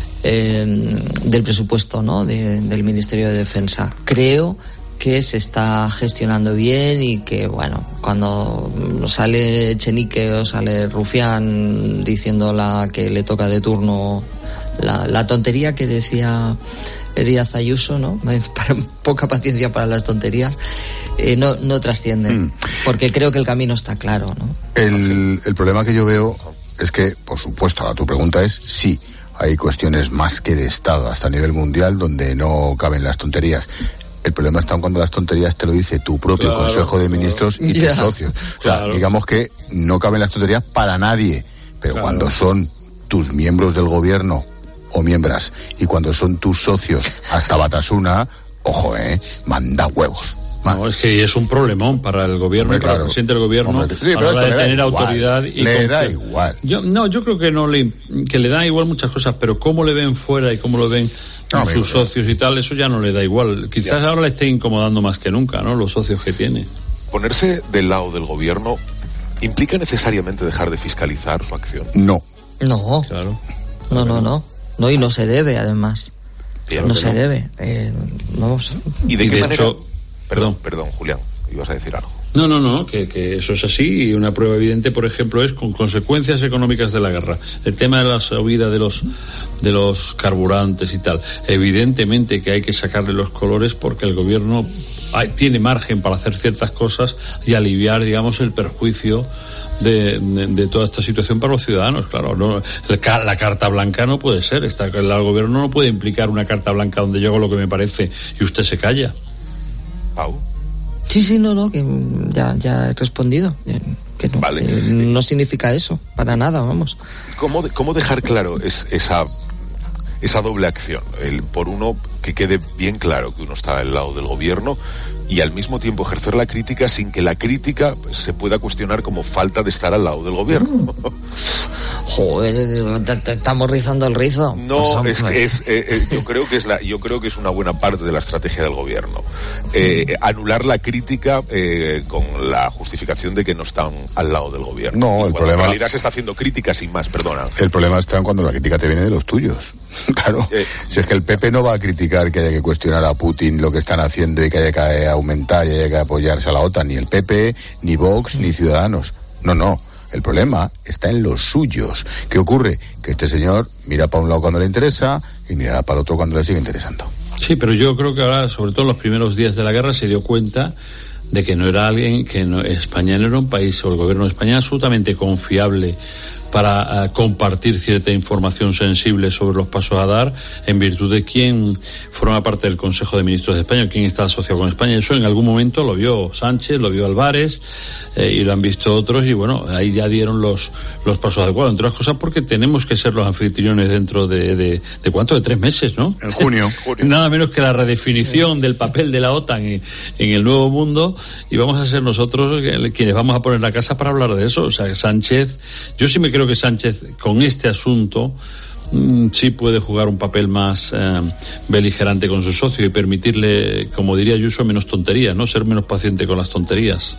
eh, del presupuesto, ¿no? de, del Ministerio de Defensa. Creo que se está gestionando bien y que, bueno, cuando sale Echenique o sale Rufián diciendo la que le toca de turno la, la tontería que decía Díaz Ayuso, ¿no? Para, poca paciencia para las tonterías, eh, no, no trascienden, mm. porque creo que el camino está claro, ¿no? El, el problema que yo veo es que, por supuesto, ahora tu pregunta es sí, hay cuestiones más que de Estado hasta a nivel mundial donde no caben las tonterías. El problema está cuando las tonterías te lo dice tu propio claro, Consejo de Ministros claro. y tus yeah. socios. O sea, claro. digamos que no caben las tonterías para nadie, pero claro. cuando son tus miembros del gobierno o miembras y cuando son tus socios hasta Batasuna, ojo, eh, manda huevos. Más. No, es que es un problemón para el gobierno, hombre, claro. para el presidente del gobierno, hombre, sí, a la hora de tener igual. autoridad y le da igual. Yo, no, yo creo que no le, que le da igual muchas cosas, pero cómo le ven fuera y cómo lo ven no, sus amigo, socios y tal, eso ya no le da igual. Quizás ya. ahora le esté incomodando más que nunca, ¿no? Los socios que tiene. Ponerse del lado del gobierno implica necesariamente dejar de fiscalizar su acción. No. No. Claro. No, no, no. No, y no se debe, además. Claro no se no. debe. Eh, vamos. ¿Y de y qué de manera? Hecho, Perdón, perdón, Julián, ibas a decir algo. No, no, no, que, que eso es así y una prueba evidente, por ejemplo, es con consecuencias económicas de la guerra. El tema de la subida de los de los carburantes y tal. Evidentemente que hay que sacarle los colores porque el gobierno hay, tiene margen para hacer ciertas cosas y aliviar, digamos, el perjuicio de, de, de toda esta situación para los ciudadanos. Claro, no, el, la carta blanca no puede ser. Esta, el gobierno no puede implicar una carta blanca donde yo hago lo que me parece y usted se calla. Pau. Sí, sí, no, no, que ya, ya he respondido. Que no, vale. que no significa eso, para nada, vamos. ¿Cómo, cómo dejar claro es, esa, esa doble acción? El, por uno, que quede bien claro que uno está al lado del gobierno y al mismo tiempo ejercer la crítica sin que la crítica pues, se pueda cuestionar como falta de estar al lado del gobierno. Joder, te, te estamos rizando el rizo. No, pues es, es, eh, eh, yo creo que es la, yo creo que es una buena parte de la estrategia del gobierno. Eh, anular la crítica eh, con la justificación de que no están al lado del gobierno. No, el problema. En realidad se está haciendo crítica sin más, perdona. El problema está en cuando la crítica te viene de los tuyos. Claro. Eh, si es que el P P no va a criticar que haya que cuestionar a Putin lo que están haciendo y que haya que aumentar y haya que apoyarse a la OTAN, ni el P P, ni Vox, ni Ciudadanos. No, no. El problema está en los suyos. ¿Qué ocurre? Que este señor mira para un lado cuando le interesa y mirará para el otro cuando le sigue interesando. Sí, pero yo creo que ahora, sobre todo en los primeros días de la guerra, se dio cuenta de que no era alguien, que no, España no era un país, o el gobierno de España, absolutamente confiable para uh, compartir cierta información sensible sobre los pasos a dar, en virtud de quién forma parte del Consejo de Ministros de España, quién está asociado con España. Eso en algún momento lo vio Sánchez, lo vio Álvarez, eh, y lo han visto otros, y bueno, ahí ya dieron los, los pasos adecuados, entre otras cosas porque tenemos que ser los anfitriones dentro de, de, de ¿cuánto? De tres meses, ¿no? En junio. Nada menos que la redefinición sí. del papel de la OTAN en, en el nuevo mundo, y vamos a ser nosotros quienes vamos a poner la casa para hablar de eso. O sea, Sánchez, yo sí me creo que Sánchez con este asunto mmm, sí puede jugar un papel más eh, beligerante con su socio y permitirle, como diría Ayuso, menos tonterías, ¿no? Ser menos paciente con las tonterías.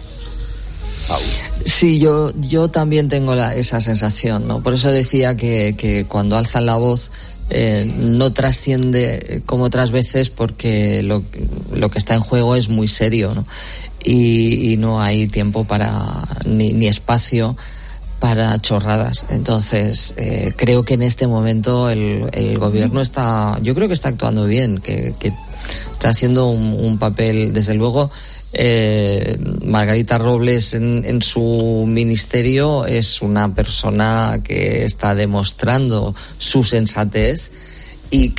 Sí, yo yo también tengo la, esa sensación, ¿no? Por eso decía que, que cuando alzan la voz eh, no trasciende como otras veces porque lo, lo que está en juego es muy serio, ¿no? Y, y no hay tiempo para ni, ni espacio para chorradas. Entonces eh, creo que en este momento el, el gobierno está, yo creo que está actuando bien, que, que está haciendo un, un papel, desde luego. Eh, Margarita Robles en, en su ministerio es una persona que está demostrando su sensatez y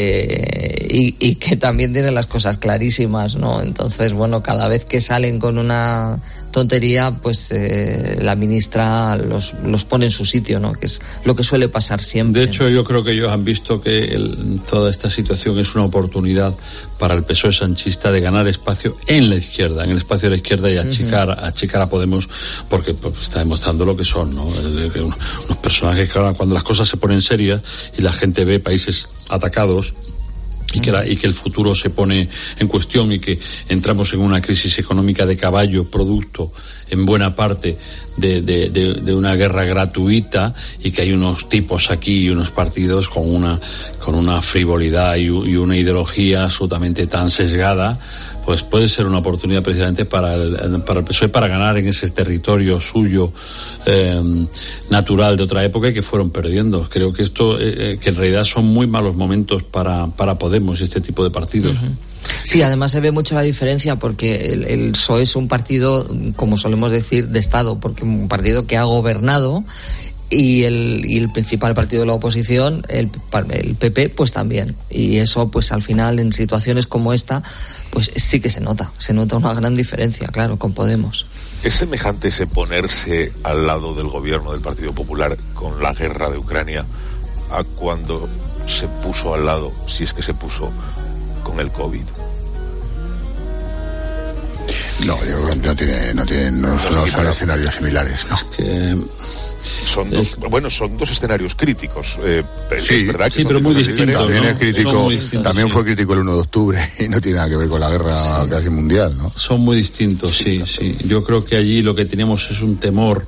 que y, y que también tiene las cosas clarísimas, ¿no? Entonces, bueno, cada vez que salen con una tontería, pues eh, la ministra los, los pone en su sitio, ¿no? Que es lo que suele pasar siempre. De hecho, yo creo que ellos han visto que el, toda esta situación es una oportunidad para el P S O E sanchista de ganar espacio en la izquierda, en el espacio de la izquierda y achicar, uh-huh. achicar a Podemos, porque pues, está demostrando lo que son, ¿no? Unos, unos personajes que cuando las cosas se ponen serias y la gente ve países atacados y que, la, y que el futuro se pone en cuestión y que entramos en una crisis económica de caballo, producto en buena parte de, de, de, de una guerra gratuita, y que hay unos tipos aquí y unos partidos con una con una frivolidad y, y una ideología absolutamente tan sesgada, pues puede ser una oportunidad precisamente para el, para el P S O E para ganar en ese territorio suyo eh, natural de otra época y que fueron perdiendo. Creo que esto eh, que en realidad son muy malos momentos para, para Podemos y este tipo de partidos. Uh-huh. Sí, además se ve mucho la diferencia porque el, el P S O E es un partido, como solemos decir, de Estado, porque un partido que ha gobernado, y el, y el principal partido de la oposición, el, el P P, pues también. Y eso, pues al final, en situaciones como esta, pues sí que se nota, se nota una gran diferencia, claro, con Podemos. ¿Es semejante ese ponerse al lado del gobierno del Partido Popular con la guerra de Ucrania a cuando se puso al lado, si es que se puso, con el COVID? No, yo creo que no tiene, no tiene, no, no son, son escenarios similares, ¿no? Es que son dos, bueno, son dos escenarios críticos. Eh, sí, es verdad que sí, pero muy distintos. También ¿no? es crítico, muy distintos, también sí. fue crítico el uno de octubre y no tiene nada que ver con la guerra sí. casi mundial, ¿no? Son muy distintos, sí, sí. sí. Yo creo que allí lo que teníamos es un temor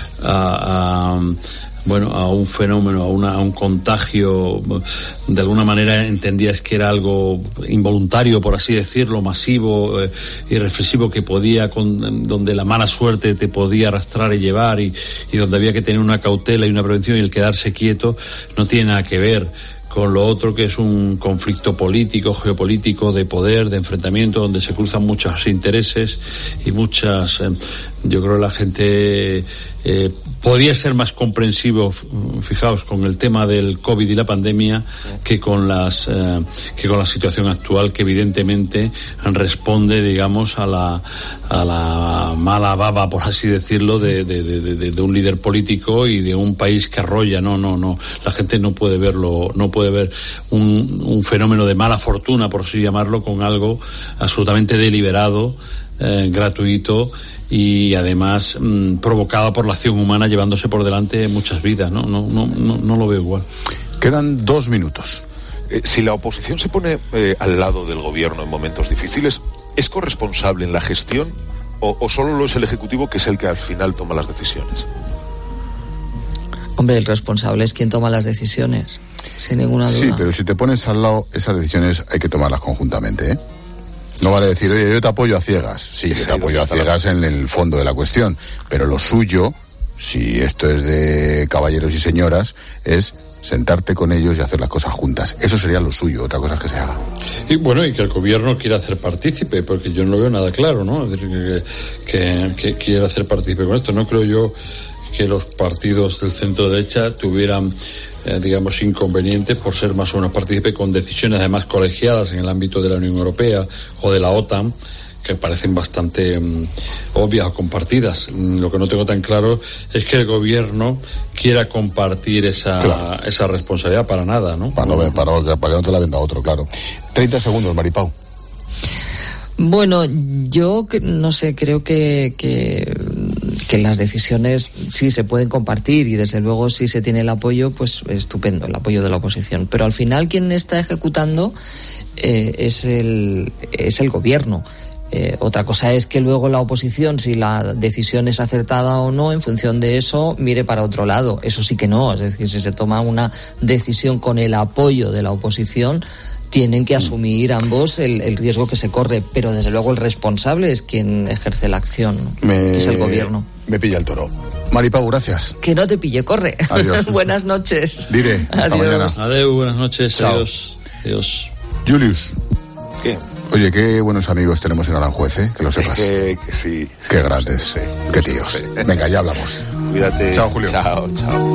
a, a bueno, a un fenómeno, a, una, a un contagio, de alguna manera entendías que era algo involuntario, por así decirlo, masivo, eh, irreflexivo, que podía, con, donde la mala suerte te podía arrastrar y llevar, y, y donde había que tener una cautela y una prevención, y el quedarse quieto no tiene nada que ver con lo otro, que es un conflicto político, geopolítico, de poder, de enfrentamiento, donde se cruzan muchos intereses y muchas... Eh, yo creo que la gente eh, podía ser más comprensivo, fijaos, con el tema del COVID y la pandemia que con las eh, que con la situación actual, que evidentemente responde, digamos, a la a la mala baba, por así decirlo, de, de, de, de, de un líder político y de un país que arrolla. No, no, no. La gente no puede verlo, no puede ver un, un fenómeno de mala fortuna, por así llamarlo, con algo absolutamente deliberado, eh, gratuito, y además mmm, provocada por la acción humana, llevándose por delante muchas vidas. No, no, no, no, no lo veo igual. Quedan dos minutos. Eh, si la oposición se pone eh, al lado del gobierno en momentos difíciles, ¿es corresponsable en la gestión o, o solo lo es el Ejecutivo, que es el que al final toma las decisiones? Hombre, el responsable es quien toma las decisiones, sin ninguna duda. Sí, pero si te pones al lado, esas decisiones hay que tomarlas conjuntamente, ¿eh? No vale decir, oye, yo te apoyo a ciegas. Sí, que te apoyo a ciegas en el fondo de la cuestión, pero lo suyo, si esto es de caballeros y señoras, es sentarte con ellos y hacer las cosas juntas. Eso sería lo suyo, otra cosa es que se haga. Y bueno, y que el gobierno quiera hacer partícipe, porque yo no lo veo nada claro, ¿no? Es decir, que, que, que quiera hacer partícipe con esto. No creo yo que los partidos del centro derecha tuvieran, eh, digamos, inconvenientes por ser más o menos partícipe con decisiones además colegiadas en el ámbito de la Unión Europea o de la OTAN, que parecen bastante um, obvias o compartidas. Lo que no tengo tan claro es que el gobierno quiera compartir esa, claro. esa responsabilidad, para nada, ¿no? Para, no, para, para que no te la venda otro, claro. treinta segundos, Maripau. Bueno, yo no sé, creo que, que, que las decisiones sí se pueden compartir, y desde luego si se tiene el apoyo, pues estupendo, el apoyo de la oposición. Pero al final quien está ejecutando eh, es el, es el gobierno. Eh, otra cosa es que luego la oposición, si la decisión es acertada o no, en función de eso, mire para otro lado. Eso sí que no. Es decir, si se toma una decisión con el apoyo de la oposición, tienen que asumir ambos el, el riesgo que se corre. Pero desde luego el responsable es quien ejerce la acción, me, que es el gobierno. Me pilla el toro. Maripau, gracias. Que no te pille, corre. Adiós. Buenas noches. Dire, hasta Adiós. mañana. Adiós, buenas noches. Chao. Adiós. Adiós. Julius. ¿Qué? Oye, qué buenos amigos tenemos en Aranjuez, ¿eh? Que lo sepas. Que, que sí. Qué sí, grandes, sí. Qué tíos. Sí. Venga, ya hablamos. Cuídate. Chao, Julio. Chao, chao.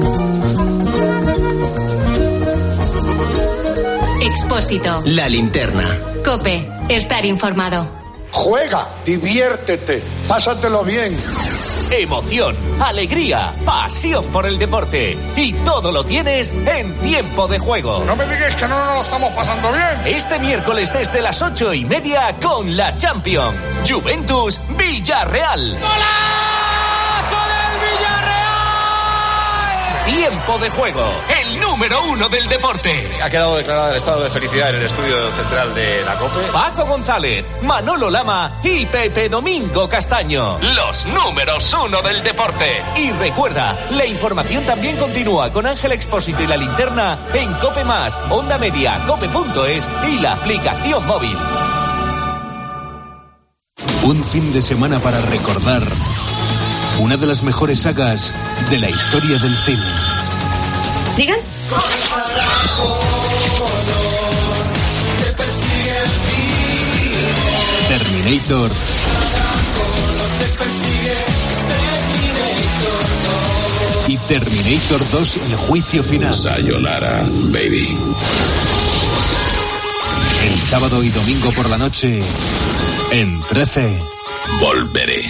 Expósito. La linterna. COPE. Estar informado. Juega, diviértete, pásatelo bien. Emoción, alegría, pasión por el deporte. Y todo lo tienes en Tiempo de Juego. No me digas que no nos lo estamos pasando bien. Este miércoles desde las ocho y media con la Champions. Juventus Villarreal. ¡Golazo del Villarreal! Tiempo de Juego, el número uno del deporte. Ha quedado declarado el estado de felicidad en el estudio central de la COPE. Paco González, Manolo Lama y Pepe Domingo Castaño. Los números uno del deporte. Y recuerda, la información también continúa con Ángel Expósito y la linterna en COPE Más, Onda Media, cope punto es y la aplicación móvil. Un fin de semana para recordar una de las mejores sagas de la historia del cine. ¿Digan? Terminator. Y Terminator dos, el juicio final. Sayonara, baby. El sábado y domingo por la noche, en trece. Volveré.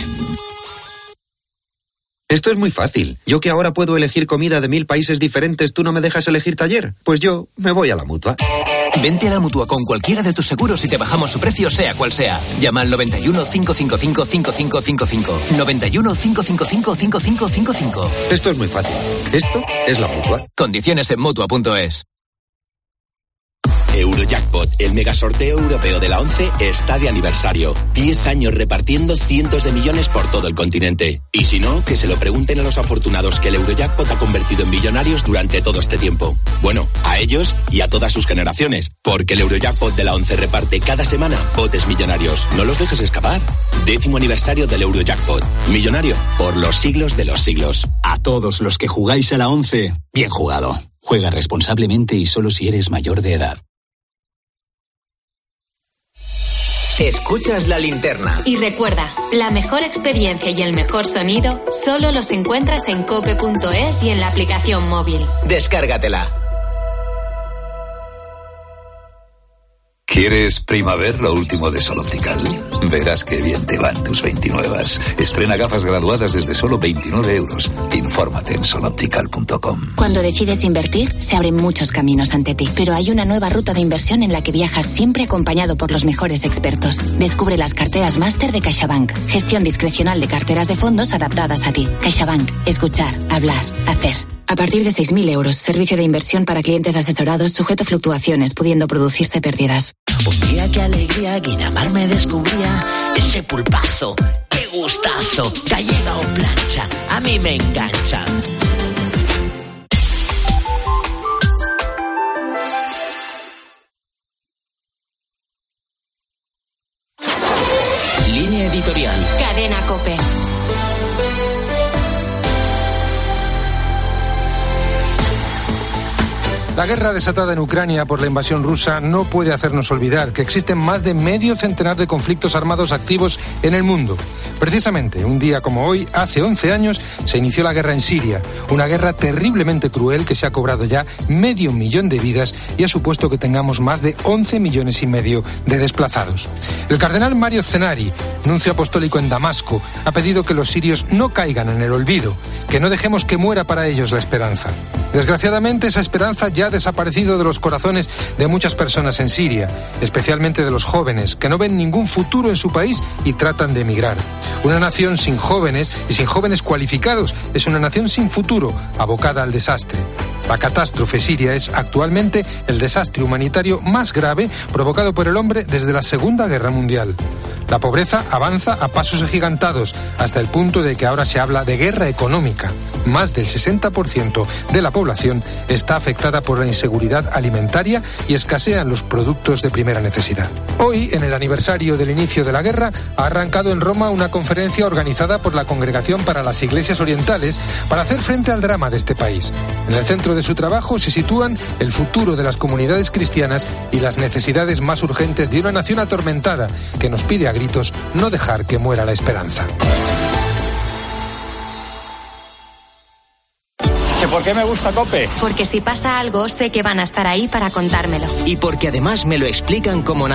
Esto es muy fácil. Yo que ahora puedo elegir comida de mil países diferentes, ¿tú no me dejas elegir taller? Pues yo me voy a la Mutua. Vente a la Mutua con cualquiera de tus seguros y te bajamos su precio sea cual sea. Llama al noventa y uno, cinco cinco cinco, cinco cinco cinco cinco. noventa y uno, cinco cinco cinco, cinco cinco cinco cinco. Esto es muy fácil. Esto es la Mutua. Condiciones en Mutua punto es. Eurojackpot, el mega sorteo europeo de la once, está de aniversario. diez años repartiendo cientos de millones por todo el continente. Y si no, que se lo pregunten a los afortunados que el Eurojackpot ha convertido en millonarios durante todo este tiempo. Bueno, a ellos y a todas sus generaciones. Porque el Eurojackpot de la once reparte cada semana botes millonarios. No los dejes escapar. Décimo aniversario del Eurojackpot. Millonario por los siglos de los siglos. A todos los que jugáis a la once, bien jugado. Juega responsablemente y solo si eres mayor de edad. Escuchas la linterna. Y recuerda, la mejor experiencia y el mejor sonido solo los encuentras en cope punto es y en la aplicación móvil. Descárgatela. ¿Quieres Primaver, lo último de Sol Optical? Verás qué bien te van tus veintinuevas. Estrena gafas graduadas desde solo veintinueve euros. Infórmate en sol optical punto com. Cuando decides invertir, se abren muchos caminos ante ti. Pero hay una nueva ruta de inversión en la que viajas siempre acompañado por los mejores expertos. Descubre las carteras máster de CaixaBank. Gestión discrecional de carteras de fondos adaptadas a ti. CaixaBank. Escuchar, hablar, hacer. A partir de seis mil euros, servicio de inversión para clientes asesorados sujeto a fluctuaciones, pudiendo producirse pérdidas. Un día qué alegría, Guinamar me descubría ese pulpazo, qué gustazo, gallega o plancha, a mí me engancha. Línea editorial. Cadena COPE. La guerra desatada en Ucrania por la invasión rusa no puede hacernos olvidar que existen más de medio centenar de conflictos armados activos en el mundo. Precisamente, un día como hoy, hace once años, se inició la guerra en Siria, una guerra terriblemente cruel que se ha cobrado ya medio millón de vidas y ha supuesto que tengamos más de once millones y medio de desplazados. El cardenal Mario Zenari, nuncio apostólico en Damasco, ha pedido que los sirios no caigan en el olvido, que no dejemos que muera para ellos la esperanza. Desgraciadamente, esa esperanza ya ha desaparecido de los corazones de muchas personas en Siria, especialmente de los jóvenes, que no ven ningún futuro en su país y tratan de emigrar. Una nación sin jóvenes y sin jóvenes cualificados es una nación sin futuro, abocada al desastre. La catástrofe siria es actualmente el desastre humanitario más grave provocado por el hombre desde la Segunda Guerra Mundial. La pobreza avanza a pasos agigantados, hasta el punto de que ahora se habla de guerra económica. Más del sesenta por ciento de la población está afectada por la inseguridad alimentaria y escasean los productos de primera necesidad. Hoy, en el aniversario del inicio de la guerra, ha arrancado en Roma una conferencia organizada por la Congregación para las Iglesias Orientales para hacer frente al drama de este país. En el centro de su trabajo se sitúan el futuro de las comunidades cristianas y las necesidades más urgentes de una nación atormentada que nos pide a gritos no dejar que muera la esperanza. ¿Por qué me gusta COPE? Porque si pasa algo, sé que van a estar ahí para contármelo. Y porque además me lo explican como